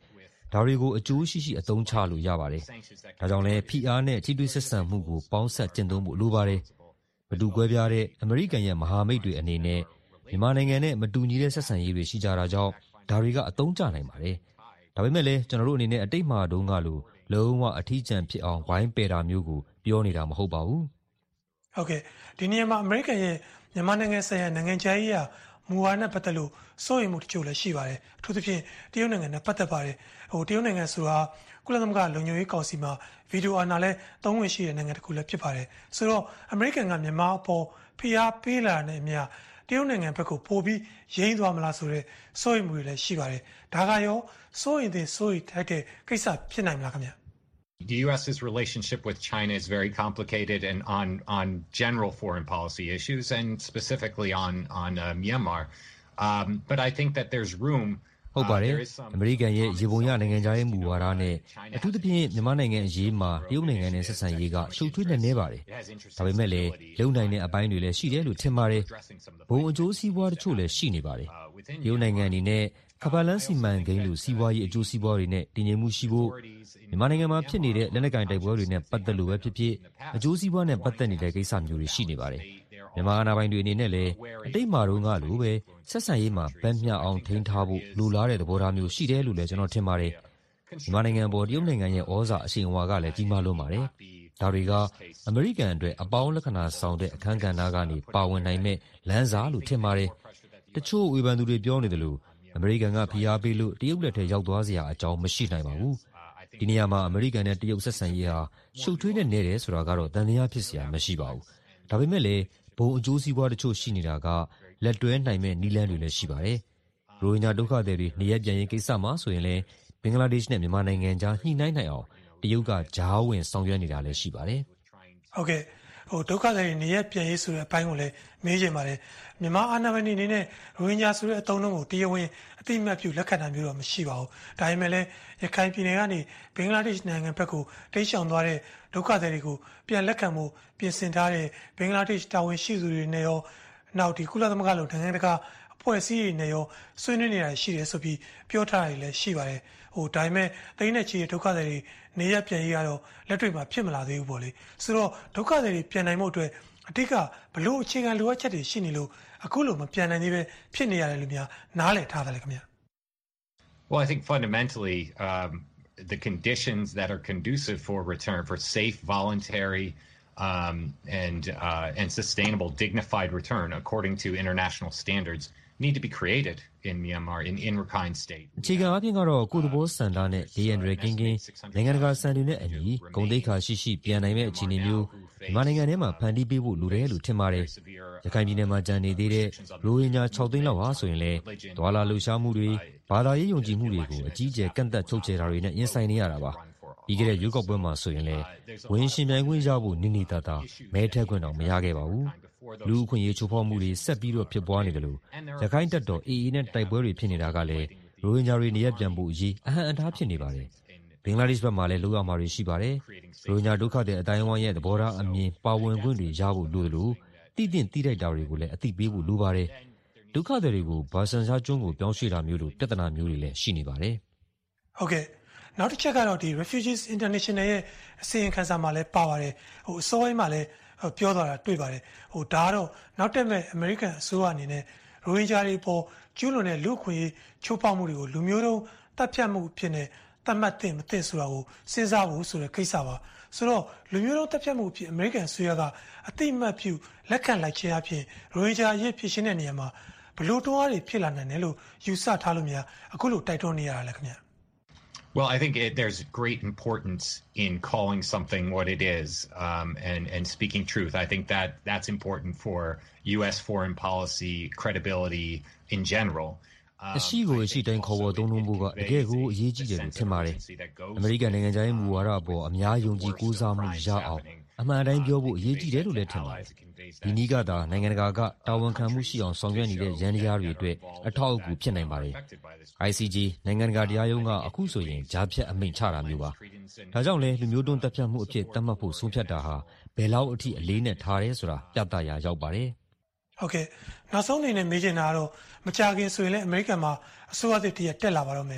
[SPEAKER 12] ဒါတွေကိုအကျိုးရှိရှိအသုံးချလို့ရပါတယ်။ဒါကြောင့်လည်းဖိအားနဲ့ထိတွေ့ဆက်ဆံမှုကိုပေါင်းစပ်ကျင့်သုံးဖို့လိုပါတယ်။မတူကွဲပြားတဲ့အမေရိကန်ရဲ့မဟာမိတ်တွေအနေနဲ့မြန်မာနိုင်ငံနဲ့မတူညီတဲ့ဆက်ဆံရေးတွေရှိကြတာကြောင့်ဒါတွေကအသုံးကျနိုင်ပါတယ်။ဒါပေမဲ့လည်းကျွန်တော်တို့အနေနဲ့အတိတ်မှာတုန်းကလိုလုံးဝအထီးကျန်ဖြစ်အောင်ဝိုင်းပယ်တာမျိုးကိုပြောနေတာမဟုတ်ပါဘူး
[SPEAKER 13] ။ဟုတ်ကဲ့ဒီနေရာမှာအမေရိကန်ရဲ့မြန်မာနိုင်ငံဆိုင်ရာနိုင်ငံခြားရေးရာမူဝါဒနဲ့ပတ်သက်လို့စိုးရိမ်မှုတချို့လည်းရှိပါတယ်အထူးသဖြင့်တရုတ်နိုင်ငံနဲ့ပတ်သက်ပါတယ်ဟိုတရုတ်နိုင်ငံဆိုတာကုလသမဂ္ဂလုံခြုံရေးကောင်စီမှာဗီဒီယိုအာဏာလည်းသုံးဝင်ရှိတဲ့နိုင်ငံတစ်ခုလည်းဖြစ်ပါတယ်ဆိုတော့အမေရိကန်ကမြန်မာအပေါ်ဖိအားပေးလာတဲ့အမြတရုတ်နိုင်ငံဘက်ကိုပို့ပြီးရင်းသွားမလားဆိုတဲ့စိုးရိမ်မှုတွေလည်းရှိပါတယ်ဒါကရောစိုးရိမ်တဲ့စိုးရိမ်ထိုက်တဲ့ကိစ္စဖြစ်နိုင်မလားခင်ဗျ
[SPEAKER 14] The US's relationship with China is very complicated and on on general foreign policy issues and specifically on on uh, Myanmar. Um, but I think that there's room
[SPEAKER 12] ဟုတ်ပါတယ်အမေရိကန်ရဲ့ရေပုံရနိုင်ငံခြားရေးမူဝါဒနဲ့အထူးသဖြင့်မြန်မာနိုင်ငံအရေးမှာတရုတ်နိုင်ငံနဲ့ဆက်ဆံရေးကရှုပ်ထွေးနေနေပါတယ်ဒါပေမဲ့လည်းလုံနိုင်တဲ့အပိုင်းတွေလည်းရှိတယ်လို့ထင်ပါတယ်ဘုံအကျိုးစီးပွားတချို့လည်းရှိနေပါတယ်တရုတ်နိုင်ငံအနေနဲ့ကမ္ဘာလမ်းစီမံကိန်းလိုစီးပွားရေးအကျိုးစီးပွားတွေနဲ့တည်ငြိမ်မှုရှိဖို့မြန်မာနိုင်ငံမှာဖြစ်နေတဲ့လက်နက်ကိုင်တိုက်ပွဲတွေနဲ့ပတ်သက်လို့ပဲဖြစ်ဖြစ်အကျိုးစီးပွားနဲ့ပတ်သက်နေတဲ့ကိစ္စမျိုးတွေရှိနေပါတယ်မြန်မာအာဏာပိုင်တွေအနေနဲ့လည်းအတိတ်မှာတုန်းကလိုပဲဆက်ဆံရေးမှာဗန်းမျှအောင်ထိန်းထားဖို့လိုလားတဲ့သဘောထားမျိုးရှိတယ်လို့လည်းကျွန်တော်ထင်ပါတယ်မြန်မာနိုင်ငံပေါ်တရုတ်နိုင်ငံရဲ့ဩဇာအရှိန်အဝါကလည်းကြီးမားလွန်းပါတယ်ဒါတွေကအမေရိကန်အတွက်အပေါင်းလက္ခဏာဆောင်တဲ့အခန်းကဏ္ဍကနေပါဝင်နိုင်မဲ့လမ်းစာလို့ထင်ပါတယ်တချို့ဝေဖန်သူတွေပြောနေတယ်လို့အမေရိကန်ကဖိအားပေးလို့တရုတ်လက်ထဲရောက်သွားစရာအကြောင်းမရှိနိုင်ပါဘူးဒီနေရာမှာအမေရိကန်နဲ့တရုတ်ဆက်ဆံရေးဟာရှုပ်ထွေးနေနေတယ်ဆိုတာကတော့တန်တရားဖြစ်စရာမရှိပါဘူးဒါပေမဲ့လည်းဘုံအကျိုးစီးပွားတချို့ရှိနေတာကလက်တွဲနိုင်မဲ့နည်းလမ်းတွေလည်းရှိပါတယ်ရိုဟင်ဂျာဒုက္ခသည်တွေနေရပ်ပြန်ရေးကိစ္စမှာဆိုရင်လည်းဘင်္ဂလားဒေ့ရှ်နဲ့မြန်မာနိုင်ငံကြားညှိနှိုင်းနိုင်အောင်တရုတ်ကကြားဝင်ဆောင်ရွက်နေတာလည်းရှိပါတယ်
[SPEAKER 13] ဟုတ်ကဲ့ဟိုဒုက္ခသည်တွေနေရပ်ပြန်ရေးဆိုတဲ့အပိုင်းကိုလည်းမေးချင်ပါတယ်မြန်မာအာဏာပိုင်တွေအနေနဲ့ရိုဟင်ဂျာဆိုတဲ့အသုံးအနှုန်းကိုတရားဝင်အသိအမှတ်ပြုလက်ခံတာမျိုးတော့မရှိပါဘူးဒါပေမဲ့လည်းရခိုင်ပြည်နယ်ကနေဘင်္ဂလားဒေ့ရှ်နိုင်ငံဘက်ကိုတိတ်ရှောင်သွားတဲ့ဒုက္ခသည်တွေကိုပြန်လက်ခံမှုပြင်ဆင်ထားတဲ့ဘင်္ဂလားဒေ့ရှ်တာဝန်ရှိသူတွေနဲ့ရောနောက်ဒီကုလသမဂ္ဂလိုနိုင်ငံတကာအဖွဲ့အစည်းတွေနဲ့ရောဆွေးနွေးနေတာရှိတယ်ဆိုပြီးပြောထားတာလည်းရှိပါတယ်ဟိုဒါပေမဲ့တိတ်နဲ့ချီတဲ့ဒုက္ခသည်တွေနေရပြန်ရေးကတော့လက်တွေ့မှာဖြစ်မလာသေးဘူးပေါ့လေဆိုတော့ဒုက္ခသည်တွေပြန်နိုင်မှုအတွက်အတိတ်ကဘလို့အခြေခံလိုအပ်ချက်တွေရှိနေလို့အခုလိုမပြန်နိုင်သေးပဲဖြစ်နေရတယ်လို့များနားလည်ထားတယ်ခင်ဗျ
[SPEAKER 14] Well, I think fundamentally um, the conditions that are conducive for return for safe, voluntary um, and uh, and sustainable, dignified return according to international standards need to be created in Myanmar in in Rakhine State.
[SPEAKER 12] အခြေခံအပြင်ကတော့ကိုယ်သဘောဆန္ဒနဲ့ဒေယန်ရယ်ကင်းကင်းနိုင်ငံတကာစံတွေနဲ့အညီဂုဏ်သိက္ခာရှိရှိပြန်နိုင်မဲ့အခြေအနေမျိုးမြန်မာနိုင်ငံထဲမှာဖန်တီးပေးဖို့လိုတယ်လို့ထင်ပါတယ်။ရခိုင်ပြည်နယ်မှာကြံနေသေးတဲ့ရိုဟင်ဂျာ၆သိန်းလောက်ဟာဆိုရင်လည်းဒွါလာလှုပ်ရှားမှုတွေဘာသာရေးယုံကြည်မှုတွေကိုအကြီးအကျယ်ကန့်သက်ချုပ်ချယ်တာတွေနဲ့ရင်ဆိုင်နေရတာပါ။ပြီးခဲ့တဲ့ရွေးကောက်ပွဲမှာဆိုရင်လည်းဝင်ရှင်ပြိုင်ခွင့်ရဖို့နိနိတာတာမဲထက်ခွင့်တော့မရခဲ့ပါဘူး။လူအခွင့်အရေးချိုးဖောက်မှုတွေဆက်ပြီးတော့ဖြစ်ပွားနေတယ်လို့ရခိုင်တပ်တော် အေအေ နဲ့တိုက်ပွဲတွေဖြစ်နေတာကလည်းရိုဟင်ဂျာတွေနေရပ်ပြန်ဖို့အရေးအဟန့်အတားဖြစ်နေပါတယ်။ဘင်္ဂလားဒေ့ရှ်ဘက်မှာလည်းလိုရမှာတွေရှိပါတယ်။ရိုဟင်ဂျာဒုက္ခသည်အတိုင်းအဝိုင်းရဲ့သဘောထားအမြင်ပါဝင်ခွင့်တွေရဖို့လိုတယ်လို့တည်တင့်တည်ထိုက်တာတွေကိုလည်းအသိပေးဖို့လိုပါတယ်။ဒုက္ခသည်တွေကိုဘာဆန်ရှားကျွန်းကိုပြောင်းရွှေ့တာမျိုးလိုပြဿနာမျိုးတွေလည်းရှိနေပါတယ်
[SPEAKER 13] ။ဟုတ်ကဲ့နောက်တစ်ချက်ကတော့ဒီ Refugees International ရဲ့အစီရင်ခံစာမှာလည်းပါပါတယ်။ဟိုအစောပိုင်းမှာလည်းပြောသွားတာတွေ့ပါတယ်။ဟိုဒါကတော့နောက်တက်မဲ့ American အစိုးရအနေနဲ့ရိုဟင်ဂျာတွေပေါ်ကျူးလွန်တဲ့လူ့အခွင့်အရေးချိုးဖောက်မှုတွေကိုလူမျိုးတုံးတပ်ဖြတ်မှုဖြစ်နေတတ်မှတ်တဲ့မသိဆိုတာကိုစဉ်းစားဖို့ဆိုတဲ့ကိစ္စပါဆိုတော့လူမျိုးတုံးတပ်ဖြတ်မှုဖြစ် American အစိုးရကအတိအမှတ်ပြုလက်ခံလိုက်ခြင်းအပြင်ရိုဟင်ဂျာအရေးဖြစ်ရှင်းတဲ့နေရာမှာဘလို့တွန်းအားတွေဖြစ်လာနိုင်တယ်လို့ယူဆထားလို့များအခုလိုတိုက်တွန်းနေရတာလဲခင်ဗျာ
[SPEAKER 14] Well, I think it, there's great importance in calling something what it is um, and, and speaking truth. I think that that's important for U S foreign policy credibility in general.
[SPEAKER 12] အရှိကိုအရှိတိုင်းခေါ်ပေါ်သုံးလုံးဖို့ကတကယ်ကိုအရေးကြီးတယ်လို့ထင်ပါတယ်။အမေရိကန်နိုင်ငံခြားရေးမူဝါဒအပေါ်အများယုံကြည်ကိုးစားမှုရအောင်အမှန်တိုင်းပြောဖို့အရေးကြီးတယ်လို့လည်းထင်ပါတယ်။ဒီနည်းကသာနိုင်ငံတကာကတာဝန်ခံမှုရှိအောင်ဆောင်ရွက်နေတဲ့ရန်တရားတွေအတွက်အထောက်အကူဖြစ်နိုင်ပါတယ်။ I C J နိုင်ငံတကာတရားရုံးကအခုဆိုရင်ကြားဖြတ်အမိန့်ချတာမျိုးပါ။ဒါကြောင့်လဲလူမျိုးတုံးတပ်ဖြတ်မှုအဖြစ်သတ်မှတ်ဖို့ဆုံးဖြတ်တာဟာဘယ်လောက်အထိအလေးနဲ့ထားရဲဆိုတာပြသရာရောက်ပါတယ်
[SPEAKER 13] ။ဟုတ်ကဲ့နောက်ဆုံးအနေနဲ့မေးချင်တာကတော့မကြာခင်ဆိုရင်လည်းအမေရိကန်မှာအစိုးရသစ်တရက်တက်လာပါတော့မယ်။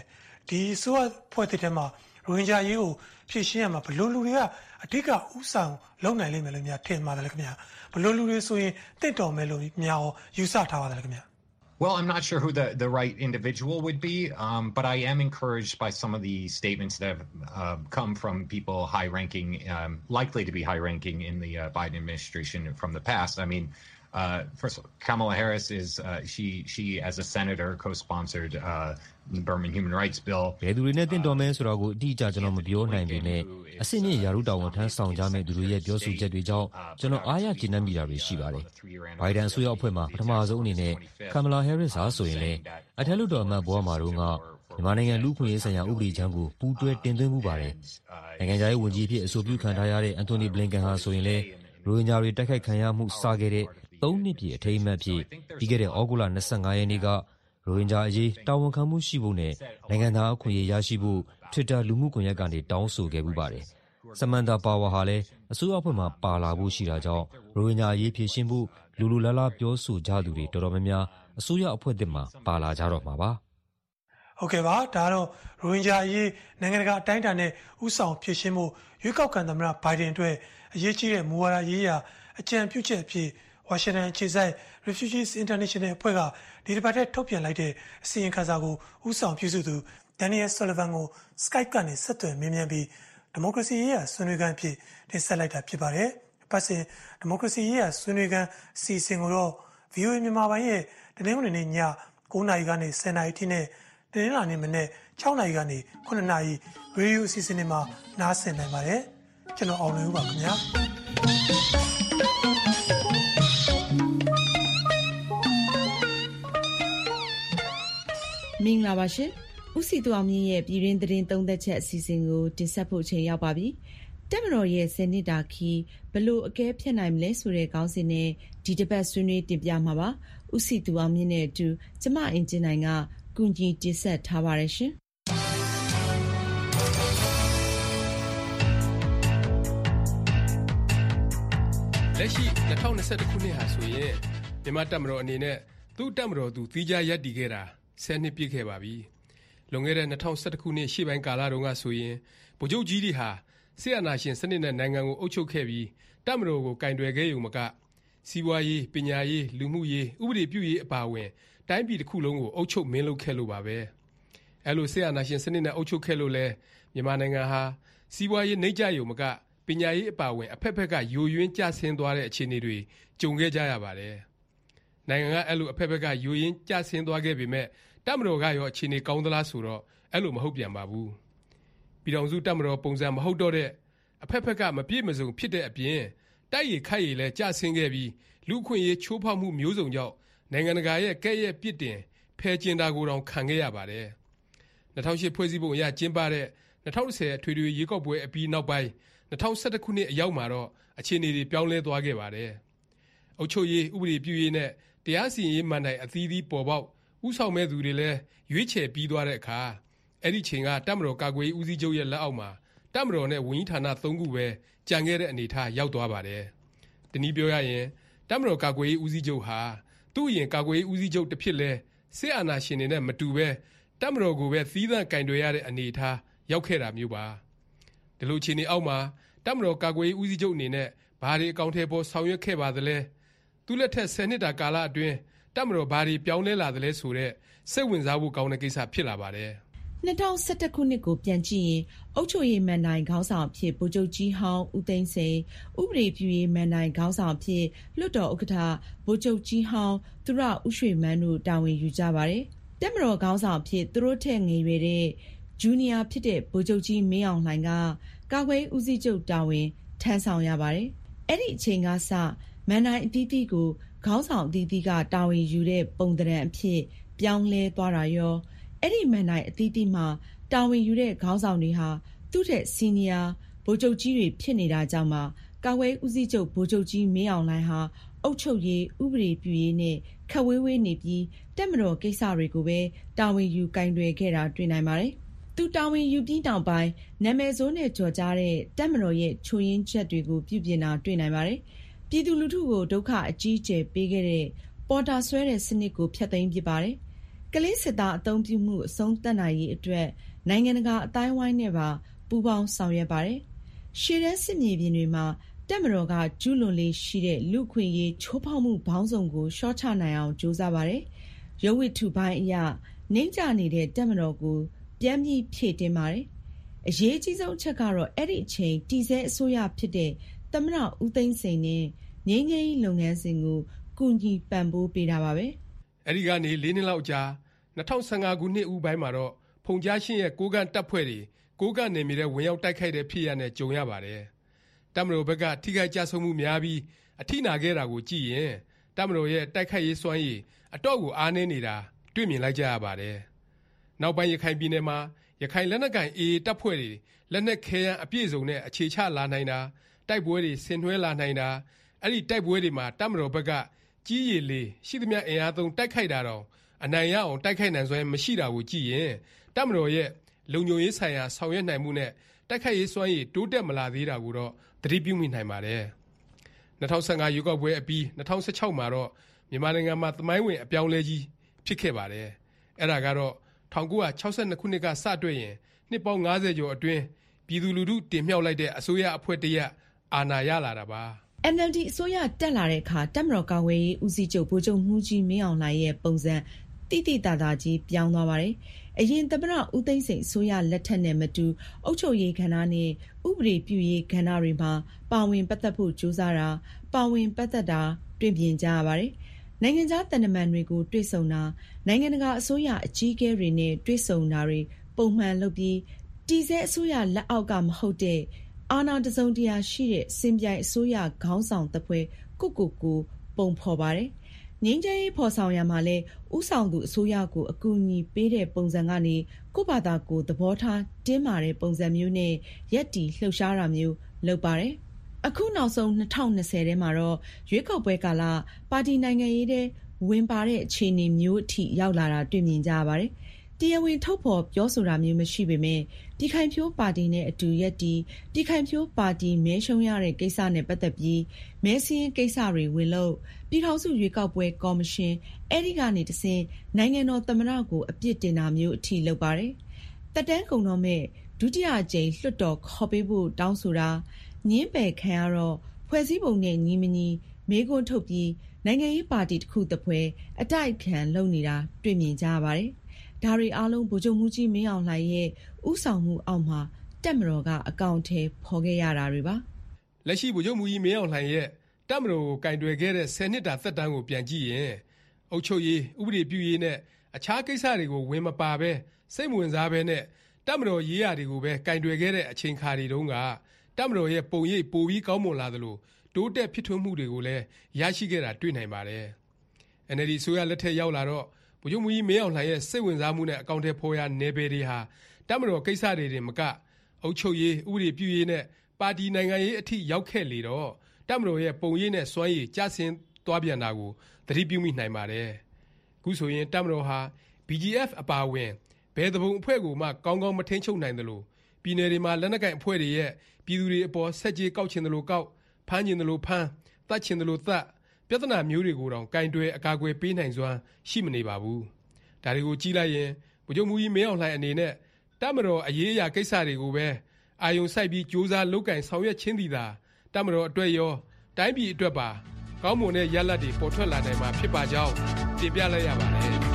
[SPEAKER 13] ဒီဆိုဖွဲ့တဲ့ထဲမှာရိုဟင်ဂျာရေးကိုဖြည့်ရှင်းရမှာဘလို့လူတွေကအဓိကဥဆောင်လုံနိုင်လိမ့်မယ်လို့များထင်ပါတယ်ခင်ဗျာဘလို့လူတွေဆိုရင်တင့်တော်မယ်လို့များယူဆထားပါတယ်ခင်ဗျာ
[SPEAKER 14] Well, I'm not sure who the, the right individual would be, um, but I am encouraged by some of the statements that have uh, come from people high-ranking, um, likely to be high-ranking in the uh, Biden administration from the past. I mean, uh, first of all, Kamala Harris is, uh, she, she as a senator, co-sponsored uh, the Burma Human Rights Bill.
[SPEAKER 12] ဘယ်သူတွေနဲ့တင့်တော်မယ်ဆိုတာကိုအတိအကျကျွန်တော်မပြောနိုင်ပေမဲ့အစစ်မြစ်ရာထူးတာဝန်ထမ်းဆောင်ကြမဲ့သူတွေရဲ့ပြောဆိုချက်တွေကြောင့်ကျွန်တော်အားရကျေနပ်မိတာတွေရှိပါတယ်။ Biden အစိုးရအဖွဲ့မှာပထမဆုံးအနေနဲ့ Kamala Harris ဟာဆိုရင်လည်းအထက်လွှတ်တော်အမတ်ဘဝမှာတော့ကမြန်မာနိုင်ငံလူ့ခွင့်ရေးဆိုင်ရာဥပဒေချမ်းကိုပူးတွဲတင်သွင်းမှုပါတယ်။နိုင်ငံခြားရေးဝန်ကြီးဖြစ်အဆိုပြုခံထားရတဲ့ Anthony Blinken ဟာဆိုရင်လည်းရိုဟင်ဂျာတွေတိုက်ခိုက်ခံရမှုစခဲ့တဲ့သုံးနှစ်ပြည့်အထိမ်းအမှတ်ဖြစ်ပြီးခဲ့တဲ့ဩဂုတ်လ၂၅ရက်နေ့ကရိုဟင်ဂျာအရေးတာဝန်ခံမှုရှိဖို့နဲ့နိုင်ငံသားအခွင့်အရေးရရှိဖို့ Twitter လူမှုကွန်ရက်ကနေတောင်းဆိုခဲ့ပူပါတယ်။ Samantha Power ဟာလည်းအစိုးရအဖွဲ့မှာပါလာဖို့ရှိတာကြောင့်ရိုဟင်ဂျာအရေးဖြေရှင်းဖို့လူလူလားလားပြောဆိုကြသူတွေတော်တော်များများအစိုးရအဖွဲ့သစ်မှာပါလာကြတော့မှာပါ
[SPEAKER 13] ။ဟုတ်ကဲ့ပါဒါတော့ရိုဟင်ဂျာအရေးနိုင်ငံတကာအတိုင်းအတာနဲ့ဥဆောင်ဖြေရှင်းဖို့ရွေးကောက်ခံသမ္မတဘိုင်ဒန်အတွက်အရေးကြီးတဲ့မူဝါဒရေးရာအကြံပြုချက်အဖြစ်ဝါရှင်တန်အခြေစိုက် Refugees International အဖွဲ့ကဒီတစ်ပတ်ထဲထုတ်ပြန်လိုက်တဲ့အစီရင်ခံစာကိုဥဆောင်ပြုစုသူ Daniel Sullivan ကို Skype ကနေဆက်သွယ်မေးမြန်းပြီးဒီမိုကရေစီရေးရာဆွေးနွေးခန်းအဖြစ်တင်ဆက်လိုက်တာဖြစ်ပါတယ်။ပတ်စဉ်ဒီမိုကရေစီရေးရာဆွေးနွေးခန်းအစီအစဉ်ကိုတော့ ဗွီအိုအေ မြန်မာပိုင်းရဲ့တနင်္ဂနွေနေ့ည၉နာရီကနေ၁၀နာရီထိနဲ့တနင်္လာနေ့မနေ့၆နာရီကနေခုနှစ်နာရီရေဒီယိုအစီအစဉ်တွေမှာနားဆင်နိုင်ပါတယ်။ကျွန်တော်အောင်လွင်ဦးပါခင်ဗျာ။
[SPEAKER 2] မင်္ဂလာပါရှင်။ဦးစီသူအောင်မြင့်ရဲ့ပြည်တွင်းသတင်းသုံးသက်ချက်အစီအစဉ်ကိုတင်ဆက်ဖို့ချိန်ရောက်ပါပြီ။တပ်မတော်ရဲ့ဆယ်နှစ်တာခီးဘလို့အကဲဖြတ်နိုင်မလဲဆိုတဲ့ခေါင်းစဉ်နဲ့ဒီတစ်ပတ်ဆွေးနွေးတင်ပြမှာပါ။ဦးစီသူအောင်မြင့်နဲ့အတူကျမအင်ဂျင်နိုင်ကကူညီတင်ဆက်ထားပါတယ်ရှင်။
[SPEAKER 15] လက်ရှိ၂၀၂၁ခုနှစ်ဟာဆိုရင်မြန်မာတပ်မတော်အနေနဲ့သူ့တပ်မတော်သူသီးခြားရပ်တည်ခဲ့တာဆယ်နှစ်ပြည့်ခဲ့ပါပြီ။လွန်ခဲ့တဲ့၂၀၁၁ခုနှစ်ရှေ့ပိုင်းကာလတုန်းကဆိုရင်ဗိုလ်ချုပ်ကြီးတွေဟာစစ်အာဏာရှင်စနစ်နဲ့နိုင်ငံကိုအုပ်ချုပ်ခဲ့ပြီးတပ်မတော်ကိုကင်တွယ်ခဲ့ရုံမကစီးပွားရေးပညာရေးလူမှုရေးဥပဒေပြုရေးအပါအဝင်တိုင်းပြည်တစ်ခုလုံးကိုအုပ်ချုပ်မင်းလုပ်ခဲ့လို့ပါပဲ။အဲလိုစစ်အာဏာရှင်စနစ်နဲ့အုပ်ချုပ်ခဲ့လို့လဲမြန်မာနိုင်ငံဟာစီးပွားရေးနှိမ့်ကျရုံမကပညာရေးအပါအဝင်အဖက်ဖက်ကယိုယွင်းကျဆင်းသွားတဲ့အခြေအနေတွေကြုံခဲ့ကြရပါတယ်။နိုင်ငံကအဲ့လိုအဖက်ဖက်ကယိုယွင်းကျဆင်းသွားခဲ့ပေမဲ့တပ်မတော်ကရောအခြေအနေကောင်းသလားဆိုတော့အဲ့လိုမဟုတ်ပြန်ပါဘူး။ပြည်ထောင်စုတပ်မတော်ပုံစံမဟုတ်တော့တဲ့အဖက်ဖက်ကမပြည့်မစုံဖြစ်တဲ့အပြင်တိုက်ရခိုက်ရလဲကျဆင်းခဲ့ပြီးလူခွင့်ရေးချိုးဖောက်မှုမျိုးစုံကြောင့်နိုင်ငံတကာရဲ့ကဲ့ရဲ့ပြစ်တင်ဖယ်ကျင်တာကိုတောင်ခံခဲ့ရပါတယ်။၂၀၀၈ဖွဲ့စည်းပုံအရကျင်းပတဲ့၂၀၁၀အထွေထွေရွေးကောက်ပွဲအပြီးနောက်ပိုင်း၂၀၁၁ခုနှစ်အရောက်မှာတော့အခြေအနေတွေပြောင်းလဲသွားခဲ့ပါတယ်။အုပ်ချုပ်ရေးဥပဒေပြုရေးနဲ့တရားစီရင်ရေးမှန်တိုင်အသီးသီးပေါ်ပေါက်ဥဆောင်မဲ့သူတွေလည်းရွေးချယ်ပြီးသွားတဲ့အခါအဲ့ဒီချိန်ကတပ်မတော်ကာကွယ်ရေးဦးစီးချုပ်ရဲ့လက်အောက်မှာတပ်မတော်နဲ့ဝန်ကြီးဌာနသုံးခုပဲကြံခဲ့တဲ့အနေအထားရောက်သွားပါတယ်။တနည်းပြောရရင်တပ်မတော်ကာကွယ်ရေးဦးစီးချုပ်ဟာသူ့အရင်ကာကွယ်ရေးဦးစီးချုပ်တစ်ဖြစ်လဲစစ်အာဏာရှင်တွေနဲ့မတူပဲတပ်မတော်ကိုပဲသီးသန့်ကင်တွယ်ရတဲ့အနေအထားရောက်ခဲ့တာမျိုးပါ။ဒီလိုအခြေအနေအောက်မှာတပ်မတော်ကာကွယ်ရေးဦးစီးချုပ်အနေနဲ့ဘာတွေအကောင့်ထဲပေါ်ဆောင်ရွက်ခဲ့ပါသလဲ။သူ့လက်ထက်ဆယ်နှစ်တာကာလအတွင်းတပ်မတော်ဘာတွေပြောင်းလဲလာသလဲဆိုတဲ့စိတ်ဝင်စားဖို့ကောင်းတဲ့ကိစ္စဖြစ်လာပါတယ်
[SPEAKER 2] ။၂၀၁၁ခုနှစ်ကိုပြန်ကြည့်ရင်အုပ်ချုပ်ရေးမန်တိုင်ခေါင်းဆောင်အဖြစ်ဗိုလ်ချုပ်ကြီးဟောင်းဦးသိန်းစိန်ဥပဒေပြုရေးမန်တိုင်ခေါင်းဆောင်အဖြစ်လွှတ်တော်ဥက္ကဋ္ဌဗိုလ်ချုပ်ကြီးဟောင်းသူရဦးရွှေမန်းတို့တာဝန်ယူကြပါတယ်။တပ်မတော်ခေါင်းဆောင်အဖြစ်သူတို့ထက်ငယ်ရွယ်တဲ့ဂျူနီယာဖြစ်တဲ့ဗိုလ်ချုပ်ကြီးမင်းအောင်လှိုင်ကကာကွယ်ဦးစီးချုပ်တာဝန်ထမ်းဆောင်ရပါတယ်။အဲ့ဒီအချိန်ကစမန်တိုင်အသီးသီးကိုခေါင်းဆောင်အသီးသီးကတာဝန်ယူတဲ့ပုံသဏ္ဍာန်အဖြစ်ပြောင်းလဲသွားတာရောအဲ့ဒီမန်တိုင်အသီးသီးမှာတာဝန်ယူတဲ့ခေါင်းဆောင်တွေဟာသူ့ထက်စီနီယာဗိုလ်ချုပ်ကြီးတွေဖြစ်နေတာကြောင့်မှကာကွယ်ဦးစီးချုပ်ဗိုလ်ချုပ်ကြီးမင်းအောင်လှိုင်ဟာအုပ်ချုပ်ရေးဥပဒေပြုရေးနဲ့ခက်ဝေးဝေးနေပြီးတပ်မတော်ကိစ္စတွေကိုပဲတာဝန်ယူကင်တွယ်ခဲ့တာတွေ့နိုင်ပါတယ်။သူတာဝန်ယူပြီးနောက်ပိုင်းနာမည်ဆိုးနဲ့ကြော်ကြားတဲ့တပ်မတော်ရဲ့ချိုးယင်းချက်တွေကိုပြုပြင်တာတွေ့နိုင်ပါတယ်။ပြည်သူလူထုကိုဒုက္ခအကြီးအကျယ်ပေးခဲ့တဲ့ပေါ်တာဆွဲတဲ့စနစ်ကိုဖျက်သိမ်းပစ်ပါတယ်။ကလေးစစ်သားအသုံးပြုမှုအဆုံးသတ်နိုင်ရေးအတွက်နိုင်ငံတကာအတိုင်းအဝိုင်းနဲ့ပါပူးပေါင်းဆောင်ရွက်ပါတယ်။ရှေ့တန်းစစ်မြေပြင်တွေမှာတပ်မတော်ကကျူးလွန်လေးရှိတဲ့လူခွင့်ရေးချိုးဖောက်မှုပေါင်းစုံကိုရှော့ချနိုင်အောင်ကြိုးစားပါတယ်။ရုပ်ဝတ္ထုပိုင်းအရနှိမ့်ကျနေတဲ့တပ်မတော်ကိုပြန်ပြီးဖြည့်တင်းပါတယ်။အရေးကြီးဆုံးအချက်ကတော့အဲ့ဒီအချိန်တည်ဆဲအစိုးရဖြစ်တဲ့သမ္မတဦးသိန်းစိန်နဲ့ငြိမ်းချမ်းရေးလုပ်ငန်းစဉ်ကိုကူညီပံ့ပိုးပေးတာပါပဲ
[SPEAKER 15] ။အဲဒီကနေလေးနှစ်လောက်ကြာ၂၀၁၅ခုနှစ်ဦးပိုင်းမှာတော့ဖုန်ကြားရှင်းရဲ့ကိုးကန့်တပ်ဖွဲ့တွေကိုးကန့်နယ်မြေထဲဝင်ရောက်တိုက်ခိုက်တဲ့ဖြစ်ရပ်နဲ့ကြုံရပါတယ်။တပ်မတော်ဘက်ကထိခိုက်ကြဆုံးမှုများပြီးအထိနာခဲ့တာကိုကြည့်ရင်တပ်မတော်ရဲ့တိုက်ခိုက်ရေးစွမ်းရည်အတော့ကိုအားနည်းနေတာတွေ့မြင်လိုက်ကြရပါတယ်။နောက်ပိုင်းရခိုင်ပြည်နယ်မှာရခိုင်လက်နက်ကိုင် အေအေ တပ်ဖွဲ့တွေလက်နက်ခဲယမ်းအပြည့်စုံနဲ့အခြေချလာနိုင်တာတိုက်ပွဲတွေဆင်နွှဲလာနိုင်တာအဲ့ဒီတိုက်ပွဲတွေမှာတပ်မတော်ဘက်ကကြီးရည်လေးရှိသမျှအင်အားသုံးတိုက်ခိုက်တာတော့အနိုင်ရအောင်တိုက်ခိုက်နိုင်စွမ်းမရှိတာကိုကြည့်ရင်တပ်မတော်ရဲ့လုံခြုံရေးဆိုင်ရာဆောင်ရွက်နိုင်မှုနဲ့တိုက်ခိုက်ရေးစွမ်းရည်တိုးတက်မလာသေးတာကိုတော့သတိပြုမိနိုင်ပါတယ်။၂၀၁၅ရွေးကောက်ပွဲအပြီး၂၀၁၆မှာတော့မြန်မာနိုင်ငံမှာသမိုင်းဝင်အပြောင်းလဲကြီးဖြစ်ခဲ့ပါတယ်။အဲ့ဒါကတော့၁၉၆၂ခုနှစ်ကစတွေ့ရင်နှစ်ပေါင်း၅၀ကျော်အတွင်းပြည်သူလူထုတင်မြှောက်လိုက်တဲ့အစိုးရအဖွဲ့တရက်အာဏာရလာတာပါ
[SPEAKER 2] ။ အန် အယ်လ် ဒီ အစိုးရတက်လာတဲ့အခါတပ်မတော်ကာကွယ်ရေးဦးစီးချုပ်ဗိုလ်ချုပ်မှူးကြီးမင်းအောင်လှိုင်ရဲ့ပုံစံတိတိတသာကြီးပြောင်းသွားပါတယ်။အရင်သမ္မတဦးသိန်းစိန်အစိုးရလက်ထက်နဲ့မတူအုပ်ချုပ်ရေးကဏ္ဍနဲ့ဥပဒေပြုရေးကဏ္ဍတွေမှာပါဝင်ပတ်သက်ဖို့ကြိုးစားတာပါဝင်ပတ်သက်တာတွေ့မြင်ကြရပါတယ်။နိုင်ငံခြားသံတမန်တွေကိုတွေ့ဆုံတာနိုင်ငံတကာအစိုးရအကြီးအကဲတွေနဲ့တွေ့ဆုံတာတွေပုံမှန်လုပ်ပြီးတည်ဆဲအစိုးရလက်အောက်ကမဟုတ်တဲ့အာဏာတစုံတရာရှိတဲ့စင်ပြိုင်အစိုးရခေါင်းဆောင်တပ်ဖွဲ့ကိုကိုကိုပုံဖော်ပါတယ်။ငြိမ်းချမ်းရေးဖော်ဆောင်ရမှာလဲဥဆောင်သူအစိုးရကိုအကူအညီပေးတဲ့ပုံစံကနေကိုယ့်ဘာသာကိုသဘောထားတင်းမာတဲ့ပုံစံမျိုးနဲ့ရက်တီလှုပ်ရှားတာမျိုးလုပ်ပါတယ်။အခုနောက်ဆုံး၂၀၂၀ထဲမှာတော့ရွေးကောက်ပွဲကာလပါတီနိုင်ငံရေးထဲဝင်ပါတဲ့အခြေအနေမျိုးအထိရောက်လာတာတွေ့မြင်ကြရပါတယ်။တရားဝင်ထုတ်ဖော်ပြောဆိုတာမျိုးမရှိပေမဲ့ပြည်ခိုင်ဖြိုးပါတီနဲ့အတူရက်တီပြည်ခိုင်ဖြိုးပါတီမဲရှုံးရတဲ့ကိစ္စနဲ့ပတ်သက်ပြီးမဲစင်းကိစ္စတွေဝင်လို့ပြည်ထောင်စုရွေးကောက်ပွဲကော်မရှင်အဲ့ဒီကနေတဆင့်နိုင်ငံတော်သမ္မတကိုအပြစ်တင်တာမျိုးအထိလုပ်ပါတယ်။တက်တန်းကုန်တော့မဲ့ဒုတိယအကြိမ်လွှတ်တော်ခေါ်ပေးဖို့တောင်းဆိုတာညင်းပယ်ခံရတော့ဖွဲ့စည်းပုံနဲ့ညီမညီမေးခွန်းထုတ်ပြီးနိုင်ငံရေးပါတီတစ်ခုတစ်ဖွဲ့အတိုက်ခံလုပ်နေတာတွေ့မြင်ကြရပါတယ်။ဒါတွေအားလုံးဗိုလ်ချုပ်မှူးကြီးမင်းအောင်လှိုင်ရဲ့ဥဆောင်မှုအောက်မှာတပ်မတော်ကအကောင့်ထဲဖော်ခဲ့ရတာတွေပါ
[SPEAKER 15] ။လက်ရှိဗိုလ်ချုပ်မှူးကြီးမင်းအောင်လှိုင်ရဲ့တပ်မတော်ကိုကင်တွယ်ခဲ့တဲ့ဆယ်နှစ်တာသက်တမ်းကိုပြန်ကြည့်ရင်အုပ်ချုပ်ရေးဥပဒေပြုရေးနဲ့အခြားကိစ္စတွေကိုဝင်မပါဘဲစိတ်ဝင်စားဘဲနဲ့တပ်မတော်ရေးရာတွေကိုပဲကင်တွယ်ခဲ့တဲ့အချိန်ခါတွေတုန်းကတပ်မတော်ရဲ့ပုံရိပ်ပိုပြီးကောင်းမွန်လာသလိုတိုးတက်ဖြစ်ထွန်းမှုတွေကိုလည်းရရှိခဲ့တာတွေ့နိုင်ပါတယ်။ အန် အယ်လ် ဒီ အစိုးရလက်ထက်ရောက်လာတော့ဗိုလ်ချုပ်မှူးကြီးမင်းအောင်လှိုင်ရဲ့စိတ်ဝင်စားမှုနဲ့အကောင့်ထဲဖော်ရနယ်ပယ်တွေဟာတပ်မတော်ကိစ္စတွေတင်မကအုပ်ချုပ်ရေးဥပဒေပြုရေးနဲ့ပါတီနိုင်ငံရေးအထိရောက်ခဲ့လေတော့တပ်မတော်ရဲ့ပုံရိပ်နဲ့စွမ်းရည်ကျဆင်းသွားပြန်တာကိုသတိပြုမိနိုင်ပါတယ်။ခုဆိုရင်တပ်မတော်ဟာ ဘီ ဂျီ အက်ဖ် အပါအဝင်ဘယ်သူပုံအဖွဲ့ကိုမှကောင်းကောင်းမထိန်းချုပ်နိုင်သလိုပြည်နယ်တွေမှာလက်နက်ကိုင်အဖွဲ့တွေရဲ့ပြည်သူတွေအပေါ်ဆက်ကြေးကောက်ချင်တယ်လို့ကောက်ဖမ်းချင်တယ်လို့ဖမ်းတတ်ချင်တယ်လို့တတ်ပြဿနာမျိုးတွေကိုတောင်ကင်တွယ်အကာအကွယ်ပေးနိုင်စွမ်းရှိမနေပါဘူး။ဒါတွေကိုကြည့်လိုက်ရင်ဗိုလ်ချုပ်မှူးကြီးမင်းအောင်လှိုင်အနေနဲ့တပ်မတော်အရေးအရာကိစ္စတွေကိုပဲအာယုံစိုက်ပြီးကြိုးစားလုပ်ကင်ဆောင်ရွက်ခြင်းသည်သာတပ်မတော်အတွက်ရောတိုင်းပြည်အတွက်ပါကောင်းမွန်တဲ့ရလဒ်တွေပေါ်ထွက်လာနိုင်မှာဖြစ်ပါကြောင်းတင်ပြလိုက်ရပါတယ်။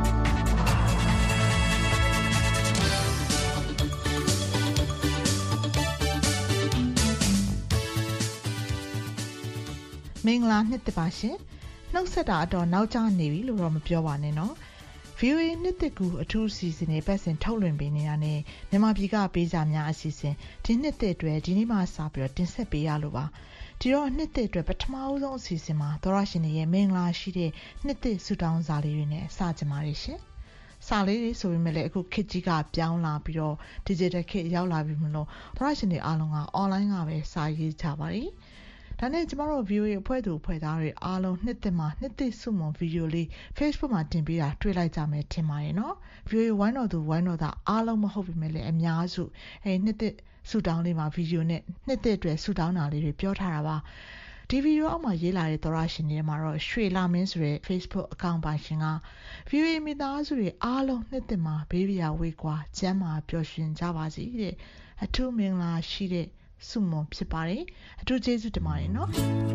[SPEAKER 9] မင်္ဂလာနှစ်သက်ပါရှင်နှုတ်ဆက်တာအတော်နောက်ကျနေပြီလို့တော့မပြောပါနဲ့နော် ဗီအိုအေ နှစ်သက်ကူအထူးအစီအစဉ်တွေပတ်စဉ်ထုတ်လွှင့်ပေးနေတာနဲ့မြန်မာပြည်ကပေးစာများအစီအစဉ်ဒီနှစ်သက်အတွက်ဒီနေ့မှစပြီးတော့တင်ဆက်ပေးရလို့ပါဒီတော့နှစ်သက်အတွက်ပထမဦးဆုံးအစီအစဉ်မှာသောရရှင်တွေရဲ့မင်္ဂလာရှိတဲ့နှစ်သက်ဆုတောင်းစာလေးတွေနဲ့စကြပါရရှင်စာလေးတွေဆိုပေမဲ့လည်းအခုခေတ်ကြီးကပြောင်းလာပြီးတော့ digital ခေတ်ရောက်လာပြီမလို့သောရရှင်တွေအားလုံးက online ကပဲစာရေးကြပါလိမ့်ဒါနဲ့ကျမတို့ ဗီအိုအေ အဖွဲ့သူအဖွဲ့သားတွေအားလုံးနှစ်သက်မှာနှစ်သက်ဆုမွန်ဗီဒီယိုလေး Facebook မှာတင်ပေးတာတွေ့လိုက်ကြမယ်ထင်ပါတယ်နော် ဗီအိုအေ ဝိုင်းတော်သူဝိုင်းတော်သားအားလုံးမဟုတ်ပေမဲ့လည်းအများစုအဲနှစ်သက်ဆုတောင်းလေးမှာဗီဒီယိုနဲ့နှစ်သက်အတွက်ဆုတောင်းတာလေးတွေပြောထားတာပါဒီဗီဒီယိုအောက်မှာရေးလာတဲ့သောရရှင်တွေမှာတော့ရွှေလာမင်းဆိုတဲ့ Facebook အကောင့်ပိုင်ရှင်က ဗီအိုအေ မိသားစုတွေအားလုံးနှစ်သစ်မှာဘေးပြာဝေးကွာကျန်းမာပျော်ရွှင်ကြပါစေတဲ့အထူးမင်္ဂလာရှိတဲ့ဆုမွန်ဖြစ်ပါတယ်အထူးကျေးဇူးတင်ပါတယ်နော်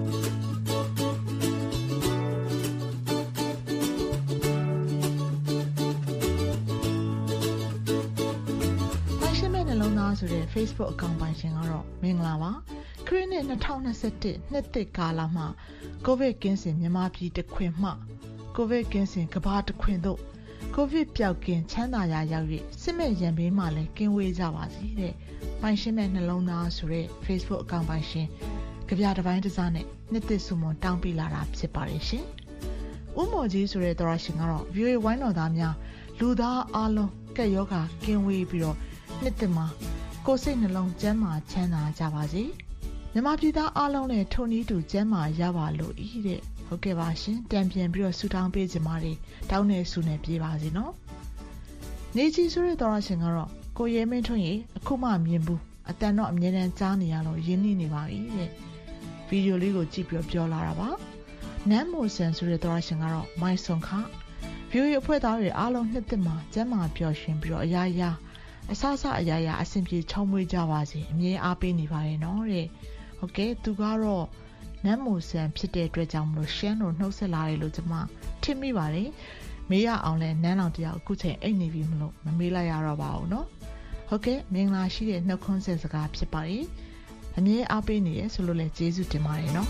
[SPEAKER 9] ဆိုတဲ့ Facebook အကောင့်ပိုင်ရှင်ကတော့မင်္ဂလာပါခရစ်နှစ်၂၀၂၁နှစ်သစ်ကာလမှာကိုဗစ်ကင်းစင်မြန်မာပြည်တစ်ခွင်မှကိုဗစ်ကင်းစင်ကမ္ဘာတစ်ခွင်တို့ကိုဗစ်ပျောက်ကင်းချမ်းသာရာရောက်၍စစ်မဲ့ရန်ဘေးမှလည်းကင်းဝေးကြပါစေတဲ့ပိုင်ရှင်မဲ့နှလုံးသားဆိုတဲ့ Facebook အကောင့်ပိုင်ရှင်ကြပြတစ်ပိုင်းတစ်စားနဲ့နှစ်သစ်ဆုမွန်တောင်းပေးလာတာဖြစ်ပါတယ်ရှင်ဦးမော်ကြီးဆိုတဲ့သောရရှင်ကတော့ ဗီအိုအေ ဝိုင်းတော်သားများလူသားအားလုံးကက်ယောဂကင်းဝေးပြီးတော့နှစ်သစ်မှာကိုယ်စိတ်နှလုံးကျန်းမာချမ်းသာကြပါစေမြန်မာပြည်သားအားလုံးနဲ့ထုံနည်းတူကျန်းမာရပါလို့ဤတဲ့ဟုတ်ကဲ့ပါရှင်တံပြန်ပြီးတော့ဆုတောင်းပေးကြပါလေတောင်းနေဆုနဲ့ပြေးပါစေနော်နေကြီးဆိုတဲ့သောရရှင်ကတော့ကိုရဲမင်းထွန်းရေအခုမှမြင်ဘူးအတန်တော့အမြဲတမ်းကြားနေရလို့ရင်းနှီးနေပါပြီတဲ့ဗီဒီယိုလေးကိုကြည့်ပြီးပြောလာတာပါနမ်းမိုဆန်ဆိုတဲ့သောရရှင်ကတော့မိုင်ဆွန်ခဗီဒီယိုအဖွဲ့သားတွေအားလုံးနှစ်သက်မှာကျန်းမာပျော်ရွှင်ပြီးတော့အရာရာအဆအဆအရာရာအဆင်ပြေချောင်းမွေးကြပါစေအမြဲအားပေးနေပါတယ်နော်တဲ့ဟုတ်ကဲ့သူကတော့နမ်းမိုဆန်ဖြစ်တဲ့အတွက်ကြောင့်မလို့ရှမ်းလို့နှုတ်ဆက်လာတယ်လို့ကျွန်မထင်မိပါတယ်မေးရအောင်လဲနန်းလောင်တယောက်အခုချိန်အိတ်နေပြီမလို့မမေးလိုက်ရတော့ပါဘူးနော်ဟုတ်ကဲ့မင်္ဂလာရှိတဲ့နှုတ်ခွန်းဆက်စကားဖြစ်ပါတယ်အမြဲအားပေးနေရဆိုလို့လဲကျေးဇူးတင်ပါတယ်နော်